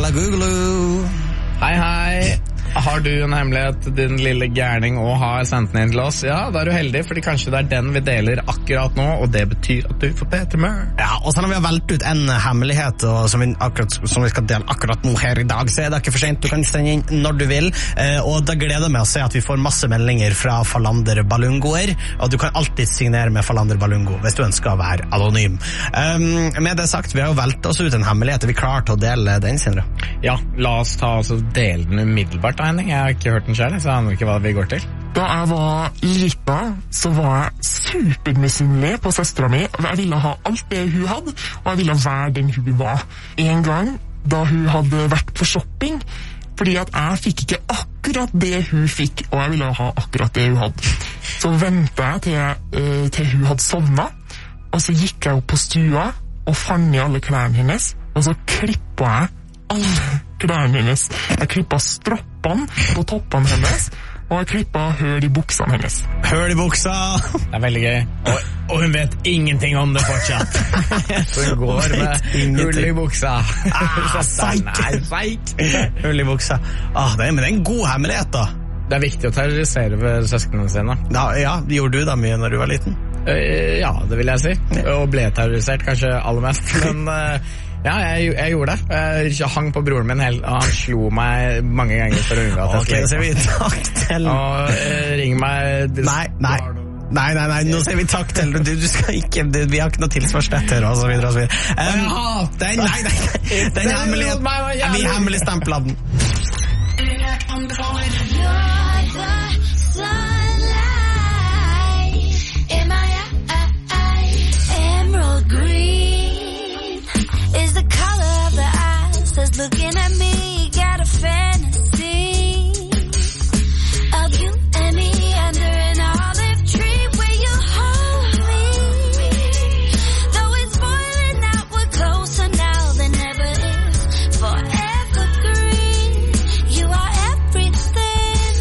[SPEAKER 2] Halla, Google.
[SPEAKER 7] Hei, hei. Har du en hemmelighet, din lille gærning, og har sendt den inn til oss? Ja, da er du heldig, fordi kanskje det er den vi deler akkurat nå, og det betyr at du får Peter Mør.
[SPEAKER 2] Ja, og så når vi har valgt ut en hemmelighet og som, vi akkurat, som vi skal dele akkurat nå her i dag, så er det ikke for sent. Du kan sende inn når du vil, eh, og da gleder jeg meg å se at vi får masse meldinger fra Falander Balungoer, og du kan alltid signere med Falander Balungo hvis du ønsker å være anonym. Um, med det sagt, vi har jo valgt oss ut en hemmelighet. Er vi klar til å dele den, Sindre?
[SPEAKER 7] Ja, la oss ta altså dele den umiddelbart. Jeg har ikke hørt den selv, så jeg aner ikke hva vi går til.
[SPEAKER 14] Da jeg var lita, så var jeg supermisunnelig på søstera mi. Jeg ville ha alt det hun hadde, og jeg ville være den hun var. En gang da hun hadde vært på shopping, fordi at jeg fikk ikke akkurat det hun fikk, og jeg ville ha akkurat det hun hadde. Så ventet jeg til, uh, til hun hadde sovnet, og så gikk jeg opp på stua og fant i alle klærne hennes, og så klippet jeg alle klærne hennes. Jeg klippet stroppene på toppene hennes, og jeg klippet høl i buksene hennes.
[SPEAKER 2] Høl i buksa!
[SPEAKER 7] Det er veldig gøy. Og, og hun vet ingenting om det fortsatt. Så hun går med hull i buksa.
[SPEAKER 2] Ah, seik!
[SPEAKER 7] Seik!
[SPEAKER 2] Hull i buksa. Ah, det er, men det er en god hemmelighet, da.
[SPEAKER 7] Det er viktig å terrorisere ved søsknene sine.
[SPEAKER 2] Ja, ja, gjorde du da mye når du var liten?
[SPEAKER 7] Uh, ja, det vil jeg si. Og ble terrorisert kanskje aller mest, men... Uh, Ja, jeg, jeg gjorde det. Jeg hang på broren min, og han slo meg mange ganger for å unngå at jeg
[SPEAKER 2] okay, så vi takk til...
[SPEAKER 7] Og uh, ring meg...
[SPEAKER 2] Nei, nei. Nei, nei, nei, nå sier vi takk til du, du skal ikke, du, vi har ikke noe tilsvarsrett her, og så videre, og så videre. Um,
[SPEAKER 7] ja,
[SPEAKER 2] den, nei, nei, den er hemmelig, vi hemmelig stempler den.
[SPEAKER 1] Looking at me, got a fantasy of you and me under an olive tree where you hold me. Though it's spoiling out, we're closer now than ever is. Forever green, you are everything.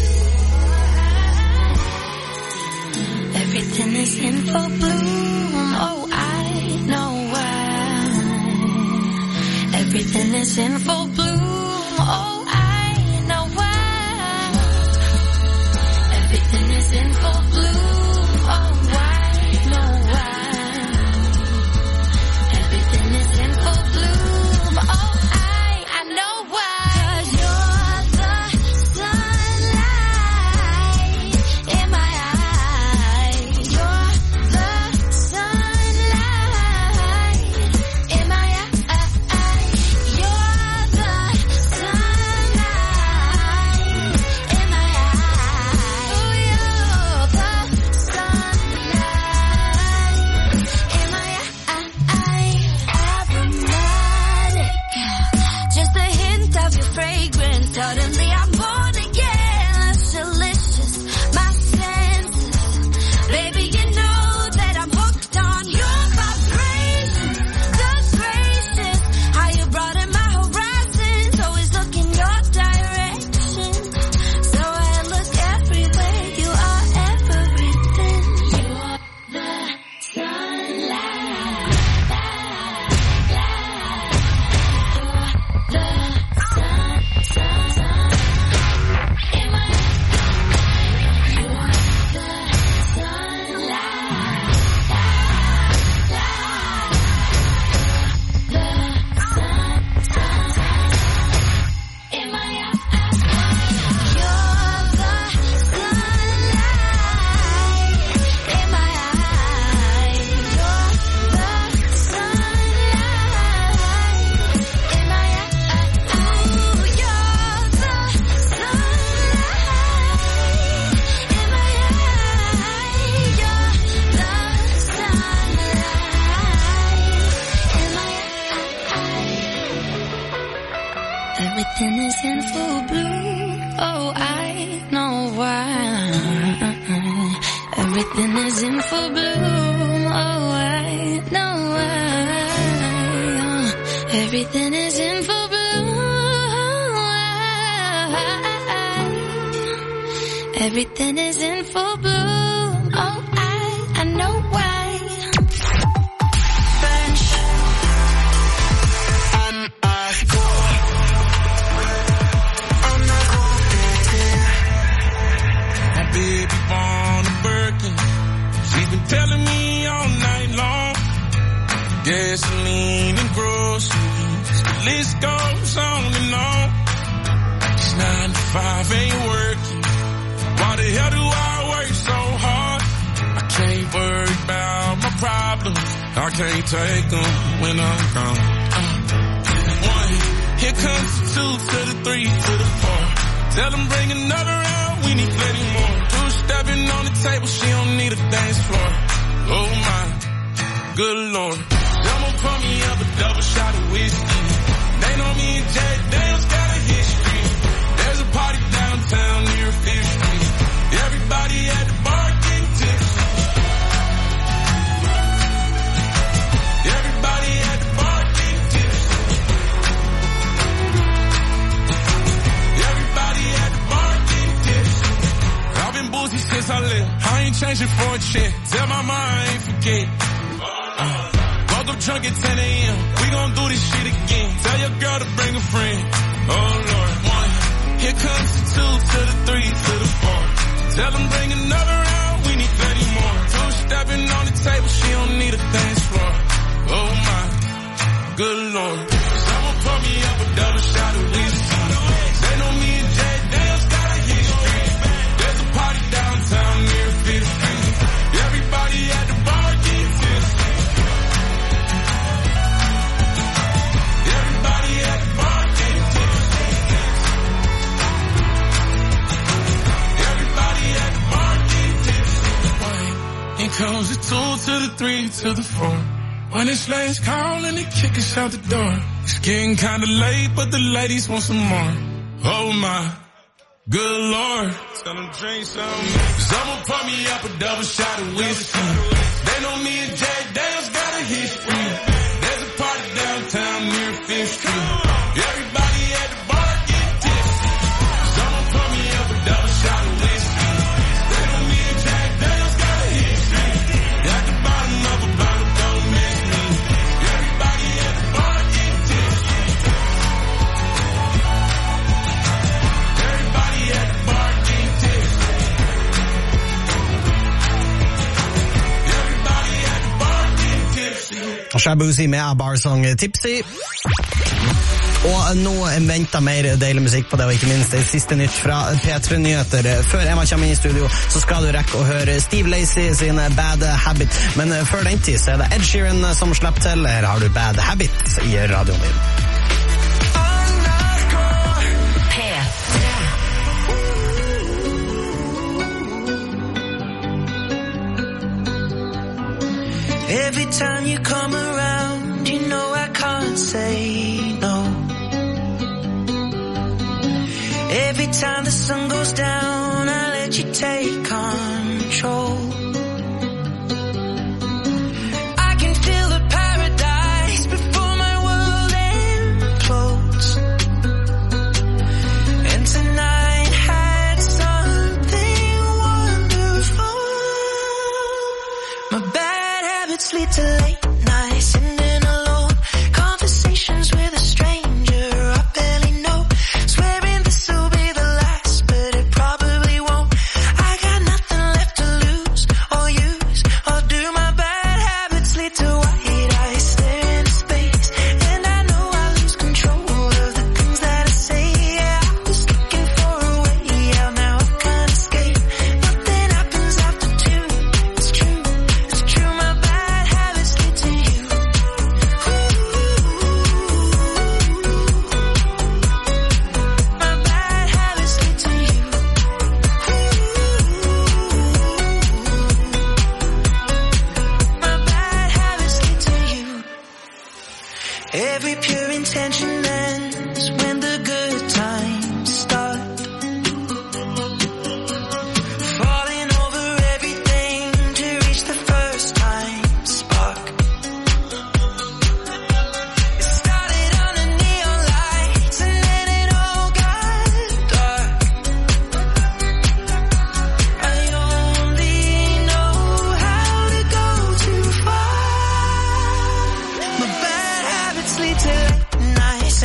[SPEAKER 1] Everything is in full bloom, oh I know why. Everything is in full bloom, oh I know why. Everything is in full bloom, oh I know why. Everything is in full bloom, oh I, I know why. 'Cause you're the sunlight in my eyes. You're the sunlight in my eyes. Suddenly I'm born again, less delicious, my senses. Baby, you know that I'm hooked on your vibration. Just gracious, how you broaden my horizons, always look in your direction. So I look everywhere, you are everything. You are the sunlight. You are the sun, sun. Everything is in full bloom, oh I know why. Everything is in full bloom, oh I know why. Everything is in full bloom, everything is in full bloom, oh I, I know why. French.
[SPEAKER 15] gasoline and groceries. The list goes on and on. This nine to five ain't working. Why the hell do I work so hard? I can't worry about my problems. I can't take them when I'm gone. Uh, one, here comes the two to the three to the four. Tell them bring another round, we need plenty more. Two stepping on the table, she don't need a dance floor. Oh my, good lord. Someone pour me up a double shot of whiskey. They know me and Jay Dale's got a history. There's a party downtown near Fifth Street. Everybody at the bar getting tipsy. Everybody at the bar getting tipsy. Everybody at the bar getting tipsy. I've been boozy since I left. I ain't changing for a check. Tell my mom I ain't forget. Uh, woke up drunk at ten a.m. We gon' do this shit again. Tell your girl to bring a friend. Oh Lord, one. Here comes the two to the three to the four. Tell them bring another round, we need plenty more. Two stepping on the table, she don't need a dance floor. Oh my, good lord. Someone pour me up a double shot of whiskey. They know me and Jay Dale's got a history. There's a party downtown near Fifth Street. Everybody at the bar getting tipsy. Everybody at the bar getting tipsy. Everybody at the bar getting tipsy. Here comes the two to the three to the four. When it's last call and they kick us out the door. It's getting kinda late, but the ladies want some more. Oh my, good lord. Tell them drink some. Someone pour me up a double shot of whiskey. They know me and Jay Dale's got a history. There's a party downtown near Fifth Street. Everybody at the bar get tipsy. Someone pour me up a double shot of whiskey. They know me and Jay Dale's got a history. At the bottom of a bottle, don't miss me. Everybody at the bar get tipsy. Everybody at the bar get tipsy. Everybody at the bar get tipsy.
[SPEAKER 2] Shabuzi med Abar-song Tipsy. Og nå venter mer deilig musikk på det, og ikke minst det siste nytt fra P tre Nyheter. Før Emma kommer inn i studio, så skal du rekke å høre Steve Lacy sin Bad Habit. Men før den tid så er det Ed Sheeran som slipper til. Her har du Bad Habit i radioen din.
[SPEAKER 11] Every time you come around, you know I can't say no. Every time the sun goes down, I let you take control. I can feel the paradise before my world implodes. And tonight had something wonderful. My bad habits lead to late nights, sitting alone, conversations with a stranger I barely know, swearing this will be the last, but it probably won't. I got nothing left to lose or use, or do my bad habits lead to white eyes stare into space, and I know I lose control of the things that I say. Yeah, I was looking for a way out, now I can't escape. Nothing happens after two, it's true, it's true, my bad habits lead to you. My bad habits lead to you. My bad habits lead to you. Every pure intention ends when the good times start. Falling over everything to reach the first time spark. It started on the neon lights and then it all got dark. I only know how to go too far. My bad habits lead to late nights,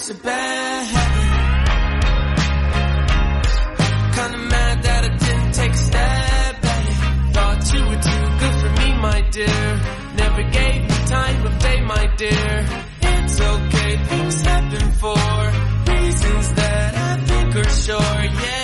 [SPEAKER 9] that's a bad habit. Kinda mad that I didn't take a stab at it. Thought you were too good for me, my dear. Never gave me time of day, my dear. It's okay, things happen for reasons that I think are sure, yeah.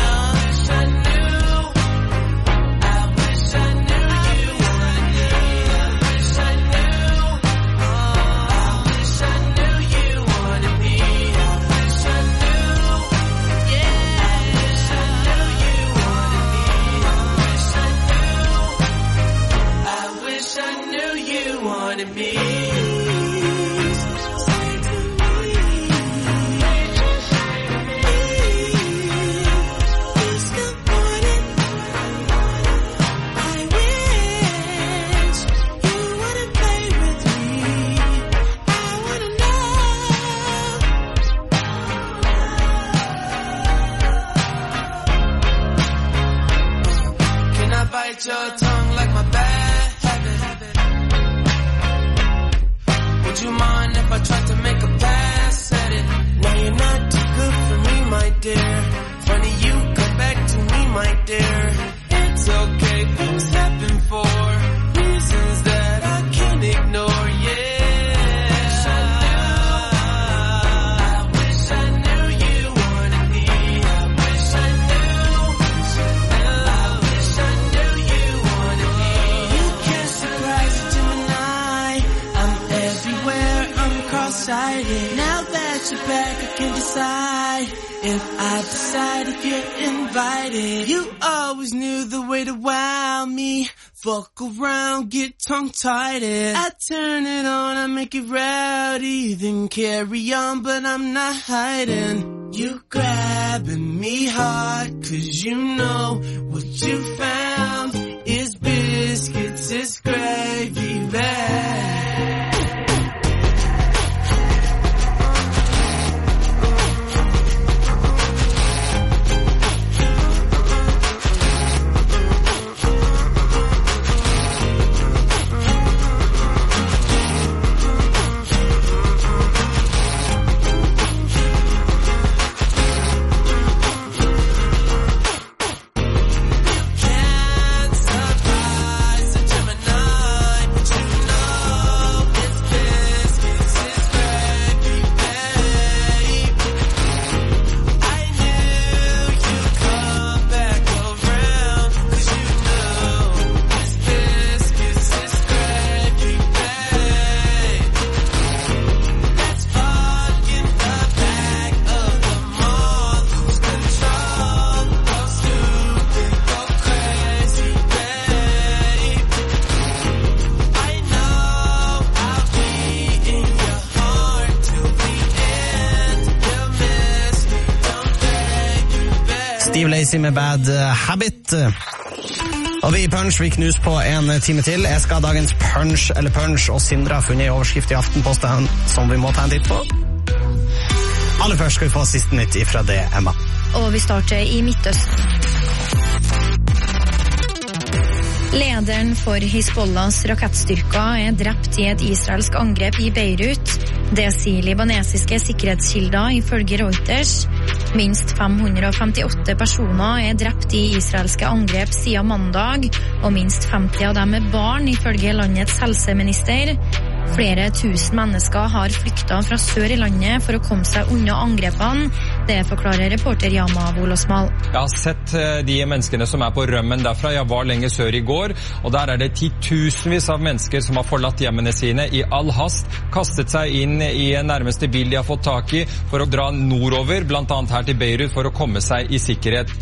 [SPEAKER 9] Your tongue like my bad habit. Would you mind if I tried to make a pass at it? No, you're not too good for me, my dear. Funny you come back to me, my dear. It's okay, things happen for reasons that I can't ignore, yeah. Now that you're back, I can decide if I decide if you're invited. You always knew the way to wow me. Fuck around, get tongue-tied. I turn it on, I make it rowdy. Then carry on, but I'm not hiding. You grabbing me hard, cause you know what you found is biscuits, is gravy bag.
[SPEAKER 2] Steve Lacy med Bad Habit. Og vi i Punch, vi knus på en time til. Jeg skal ha dagens Punch eller Punch, og Sindre har funnet en overskrift i Aftenposten som vi må ta en titt på. Aller først skal vi få siste nytt ifra det, Emma.
[SPEAKER 3] Og vi starter i Midtøsten. Lederen for Hizbollahs rakettstyrker er drept i et israelsk angrep i Beirut. Det sier libanesiske sikkerhetskilder ifølge Reuters. Minst fem hundre femtiåtte personer er drept i israelske angrep siden mandag, og minst femti av dem er barn ifølge landets helseminister. Flere tusen mennesker har flyktet fra sør i landet for å komme seg unna angrepene. Det forklarer reporter Yama Wolosmal.
[SPEAKER 16] Jeg har sett de menneskene som er på rømmen derfra. Jeg var lenger sør i går, og der er det titusenvis av mennesker som har forlatt hjemmene sine i all hast, kastet seg inn i nærmeste bil de har fått tak i for å dra nordover, blant annet her til Beirut, for å komme seg i sikkerhet.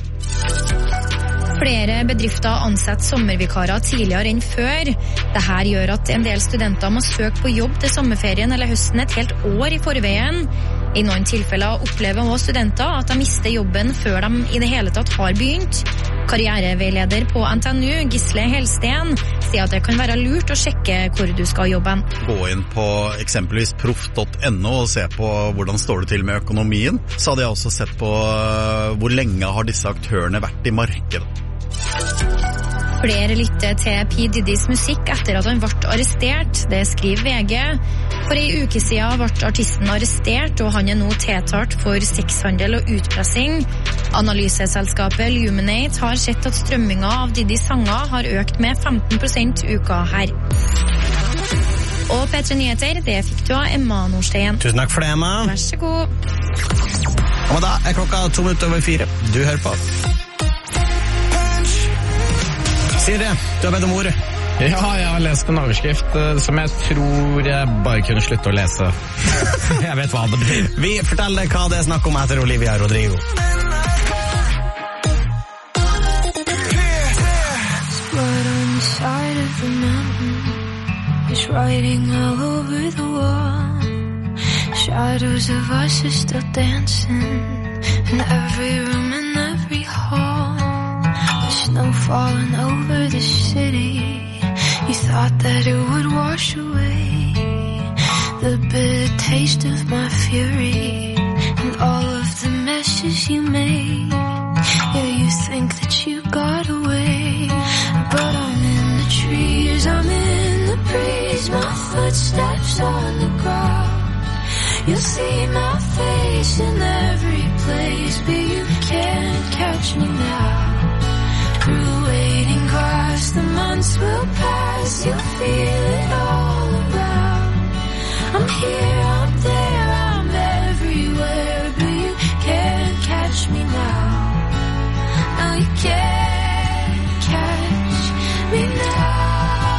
[SPEAKER 3] Flere bedrifter ansetter sommervikarer tidligere enn før. Dette gjør at en del studenter må søke på jobb til sommerferien eller høsten et helt år i forveien. I noen tilfeller opplever også studenter at de mister jobben før de i det hele tatt har begynt. Karriereveileder på N T N U, Gisle Helsten, sier at det kan være lurt å sjekke hvor du skal jobbe.
[SPEAKER 5] Gå inn på eksempelvis proff punktum no og se på hvordan står det til med økonomien. Så hadde jeg også sett på hvor lenge har disse aktørene vært i markedet.
[SPEAKER 3] Flere lytter til P. Diddy's musikk etter at han ble arrestert. Det skriver V G. For en uke siden ble artisten arrestert, og han er nå tiltalt for sexhandel og utpressing. Analyseselskapet Luminate har sett at strømminga av Diddy sanger har økt med femten prosent uka her. Og P tre Nyheter, det fikk du av Emma Nordstein.
[SPEAKER 2] Tusen takk for det, Emma.
[SPEAKER 3] Vær så god.
[SPEAKER 2] Og da er klokka to minutter over fire. Du hører på. Sier det, du har bedt om ordet.
[SPEAKER 7] Ja, jeg har lest en overskrift uh, som jeg tror jeg bare kunne slutte å lese. Jeg vet hva det blir.
[SPEAKER 2] Vi forteller deg hva det er snakk om etter Olivia Rodrigo.
[SPEAKER 11] Blood on the side of the mountain. There's writing all over the wall. Shadows of us are still dancing in every room and every hall. The snow falling over the city. You thought that it would wash away the bitter taste of my fury and all of the messes you made. Yeah, you think that you got away, but I'm in the trees, I'm in the breeze, my footsteps on the ground. You'll see my face in every place, but you can't catch me now. Through waiting grass, the months will pass, you'll feel it all around. I'm here, I'm there, I'm everywhere, but you can't catch me now. No, you can't catch me now.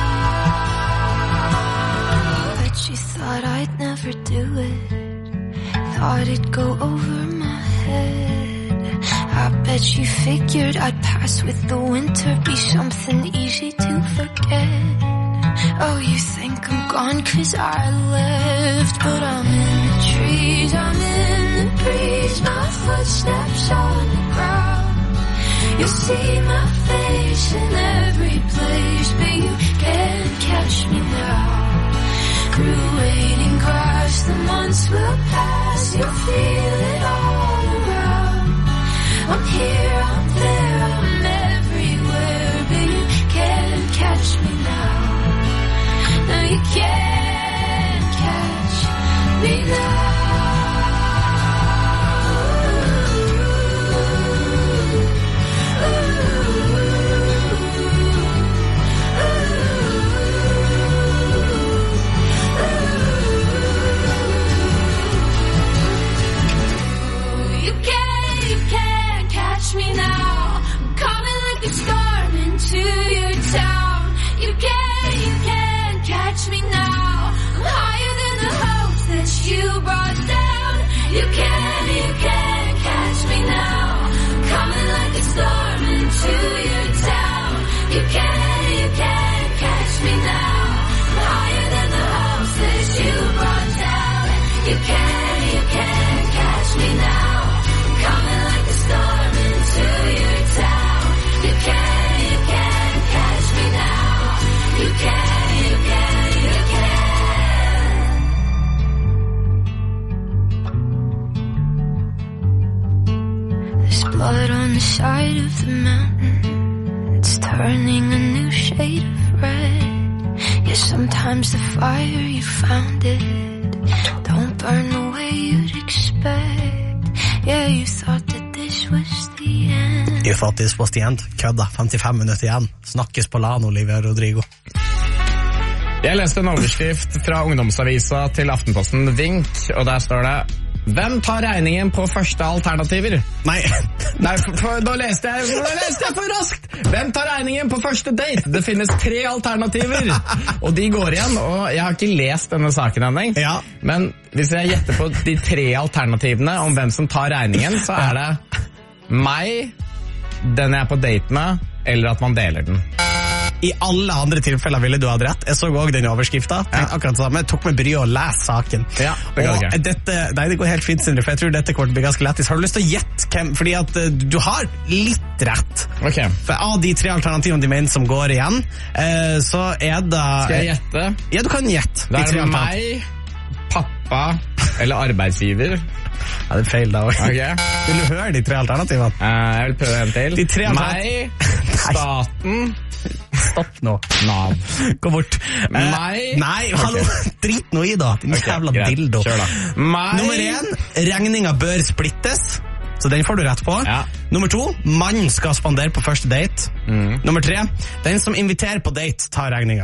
[SPEAKER 11] But you thought I'd never do it, thought it'd go over my head. I bet you figured I'd pass with the winter, be something easy to forget. Oh, you think I'm gone 'cause I left, but I'm in the trees, I'm in the breeze, my footsteps on the ground. You'll see my face in every place, but you can't catch me now. Through waiting grass, the months will pass, you'll feel it all around. I'm here, I'm there, I'm everywhere, but you can't catch me now. No, you can't catch me now. You can't, you can't catch me now. I'm coming like a storm into your town. You can't, you can't catch me now. I'm higher than the hopes that you brought down. You can't, you can't catch me now. I'm coming like a storm into your town. You can't, you can't catch me now. I'm higher than the hopes that you brought down. You can't, you can't catch me now. Coming like a storm into your town. You can't, you can't catch me now. You can't, you can't, you can't. There's blood on the side of the mountain. It's turning a new shade of red. Yeah, sometimes the fire you found it don't burn the way you'd expect. Yeah, you thought that this was the end.
[SPEAKER 2] You thought this was the end. Kødda, femtifem minutter igjen. Snakkes på LAN, Olivia Rodrigo.
[SPEAKER 7] Jeg leste en overskrift fra ungdomsavisa til Aftenposten Vink, og der står det: hvem tar regningen på første alternativer?
[SPEAKER 2] Nei,
[SPEAKER 7] Nei for, for, da, leste jeg, da leste jeg for raskt! Hvem tar regningen på første date? Det finnes tre alternativer, og de går igjen, og jeg har ikke lest denne saken ennå.
[SPEAKER 2] Ja.
[SPEAKER 7] Men hvis jeg gjetter på de tre alternativene om hvem som tar regningen, så er det meg, den jeg er på date med, eller at man deler den.
[SPEAKER 2] I alle andre tilfeller ville du ha rett. Jeg så også den overskrifta. Ja. Akkurat det samme. Jeg tok med bryet å lese saken.
[SPEAKER 7] Ja, det går ikke.
[SPEAKER 2] Dette, nei, det går helt fint, Sindre, for jeg tror dette kommer til å bli ganske lettis. Har du lyst til å gjette hvem? Fordi at uh, du har litt rett.
[SPEAKER 7] Ok.
[SPEAKER 2] For av de tre alternativene de mener som går igjen, uh, så er det...
[SPEAKER 7] Skal jeg gjette?
[SPEAKER 2] Ja, du kan gjette.
[SPEAKER 7] Det er det meg, pappa eller arbeidsgiver.
[SPEAKER 2] Ja, det er feil da også.
[SPEAKER 7] Okay.
[SPEAKER 2] Vil du høre de tre alternativene?
[SPEAKER 7] Uh, jeg vil prøve en til.
[SPEAKER 2] De tre
[SPEAKER 7] meg, staten...
[SPEAKER 2] stopp nå.
[SPEAKER 7] Nav.
[SPEAKER 2] Gå bort.
[SPEAKER 7] Meg?
[SPEAKER 2] Nei, hallo, drit nå i da, din
[SPEAKER 7] Ok,
[SPEAKER 2] jævla
[SPEAKER 7] greit.
[SPEAKER 2] dildo.
[SPEAKER 7] Kjør da. Meg?
[SPEAKER 2] Nummer én, regninga bør splittes. Så den får du rett på.
[SPEAKER 7] Ja.
[SPEAKER 2] Nummer to, mannen skal spandere på første date.
[SPEAKER 7] Mm.
[SPEAKER 2] Nummer tre, den som inviterer på date tar regninga.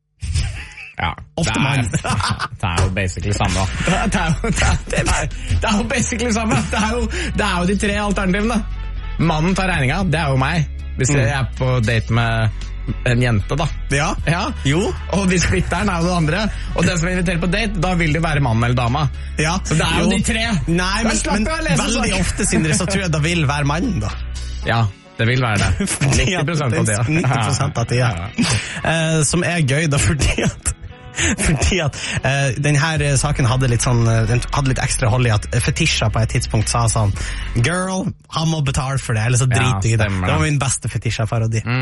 [SPEAKER 7] Ja,
[SPEAKER 2] Ofte
[SPEAKER 7] det er,
[SPEAKER 2] mann.
[SPEAKER 7] det er jo basically samme. Det er, det er, jo, det er, det er, det er jo basically samme. Det er jo, det er jo de tre alternativene. Mannen tar regninga, det er jo meg. Hvis jeg er på date med en jente, da.
[SPEAKER 2] Ja.
[SPEAKER 7] Ja.
[SPEAKER 2] Jo.
[SPEAKER 7] Og hvis splitteren er jo det andre. Og den som inviterer på date, da vil det være mann eller dama.
[SPEAKER 2] Ja.
[SPEAKER 7] Så det er jo,
[SPEAKER 2] Jo.
[SPEAKER 7] de tre.
[SPEAKER 2] Nei,
[SPEAKER 7] Da
[SPEAKER 2] men,
[SPEAKER 7] slapper
[SPEAKER 2] men
[SPEAKER 7] jeg å lese
[SPEAKER 2] veldig
[SPEAKER 7] sånn.
[SPEAKER 2] ofte, Sindre, så tror jeg det vil være mannen, da.
[SPEAKER 7] Ja, det vil være det. nitti prosent av det.
[SPEAKER 2] nitti prosent av tida. Eh, som er gøy, da, fordi at fordi at eh, denne saken hadde litt sånn den hadde litt ekstra hold i at fetisjer på et tidspunkt sa sånn girl, han må betale for det, eller så drit i
[SPEAKER 7] Ja,
[SPEAKER 2] det.
[SPEAKER 7] stemmer
[SPEAKER 2] Det var
[SPEAKER 7] det.
[SPEAKER 2] min beste fetisjerparodi.
[SPEAKER 7] Mm,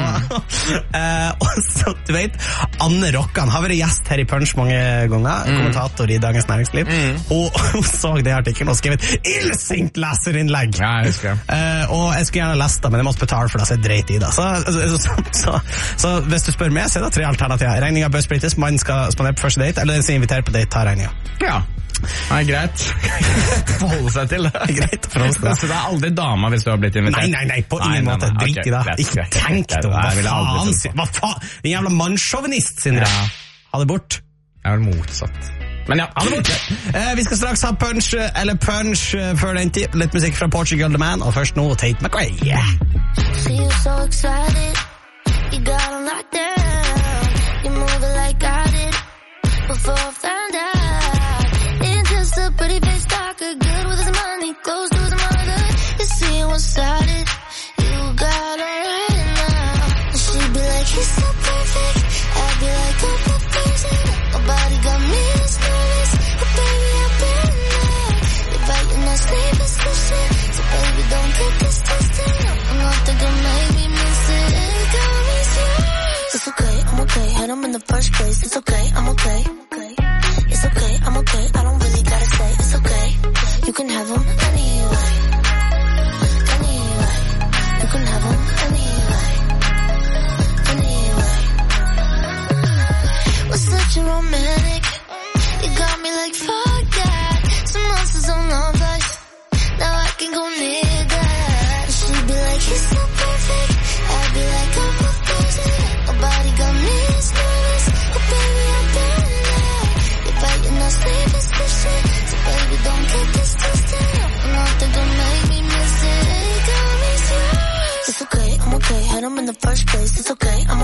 [SPEAKER 2] eh, og så, du vet, Anne Rokkan har vært gjest her i Punch mange ganger,
[SPEAKER 7] Mm.
[SPEAKER 2] kommentator i Dagens Næringsliv, og hun så det artikkelen og skrev et illsint leserinnlegg.
[SPEAKER 7] Ja, jeg husker det.
[SPEAKER 2] Eh, og jeg skulle gjerne lest det, men jeg måtte betale for det, så jeg dreit i det. Så, så, så, så, så hvis du spør meg, så er det tre alternativer. Regninga bør splittes, mannen skal spandere på første date, eller den som inviterer på date, tar regninga.
[SPEAKER 7] Ja. Det er greit. Forholde seg til det.
[SPEAKER 2] Greit å forholde seg til det.
[SPEAKER 7] Så det er aldri dama hvis du har blitt invitert?
[SPEAKER 2] Nei, nei, nei, på ingen måte. Drit i det. Ikke tenk deg om. Hva faen, si- hva faen? En jævla mannssjåvinist, Sindre.
[SPEAKER 7] Ja.
[SPEAKER 2] Ha det bort.
[SPEAKER 7] Jeg er vel motsatt. Men ja, ha det bort.
[SPEAKER 2] Eh, vi skal straks ha punch, eh, eller punch eh, før den tid. Litt musikk fra Portugal The Man, og først nå Tate McRae. Yeah.
[SPEAKER 1] See you so excited, you got on lockdown. You move it like I did before I found out. It's just a pretty face talker, good with his money, close to his mother. You see what's out it, you got her right now. And she'd be like, he's so perfect. I'd be like, oh, oh, crazy. Nobody got me this nervous, but baby I've been there. You're fighting that sleepless shit, so baby don't get this twisted. I'm not thinking make me miss it. It got me serious. It's okay, I'm okay. Had him in the first place. It's okay, I'm okay. It's okay, I'm okay. I don't really gotta say it's okay. You can have him anyway. Anyway. You can have him anyway. Anyway. Was such a romantic. You got me like fuck that. Some monsters on love life. Now I can go near that. She'd be like, he's so perfect. I'd be like, I'm a person. Nobody got me as nervous. Oh baby, I've been there. You're fighting that sleepless shit. So baby, don't get this twisted. I'm not thinking make me miss it. It got me serious. It's okay, I'm okay. Had him in the first place. It's okay, I'm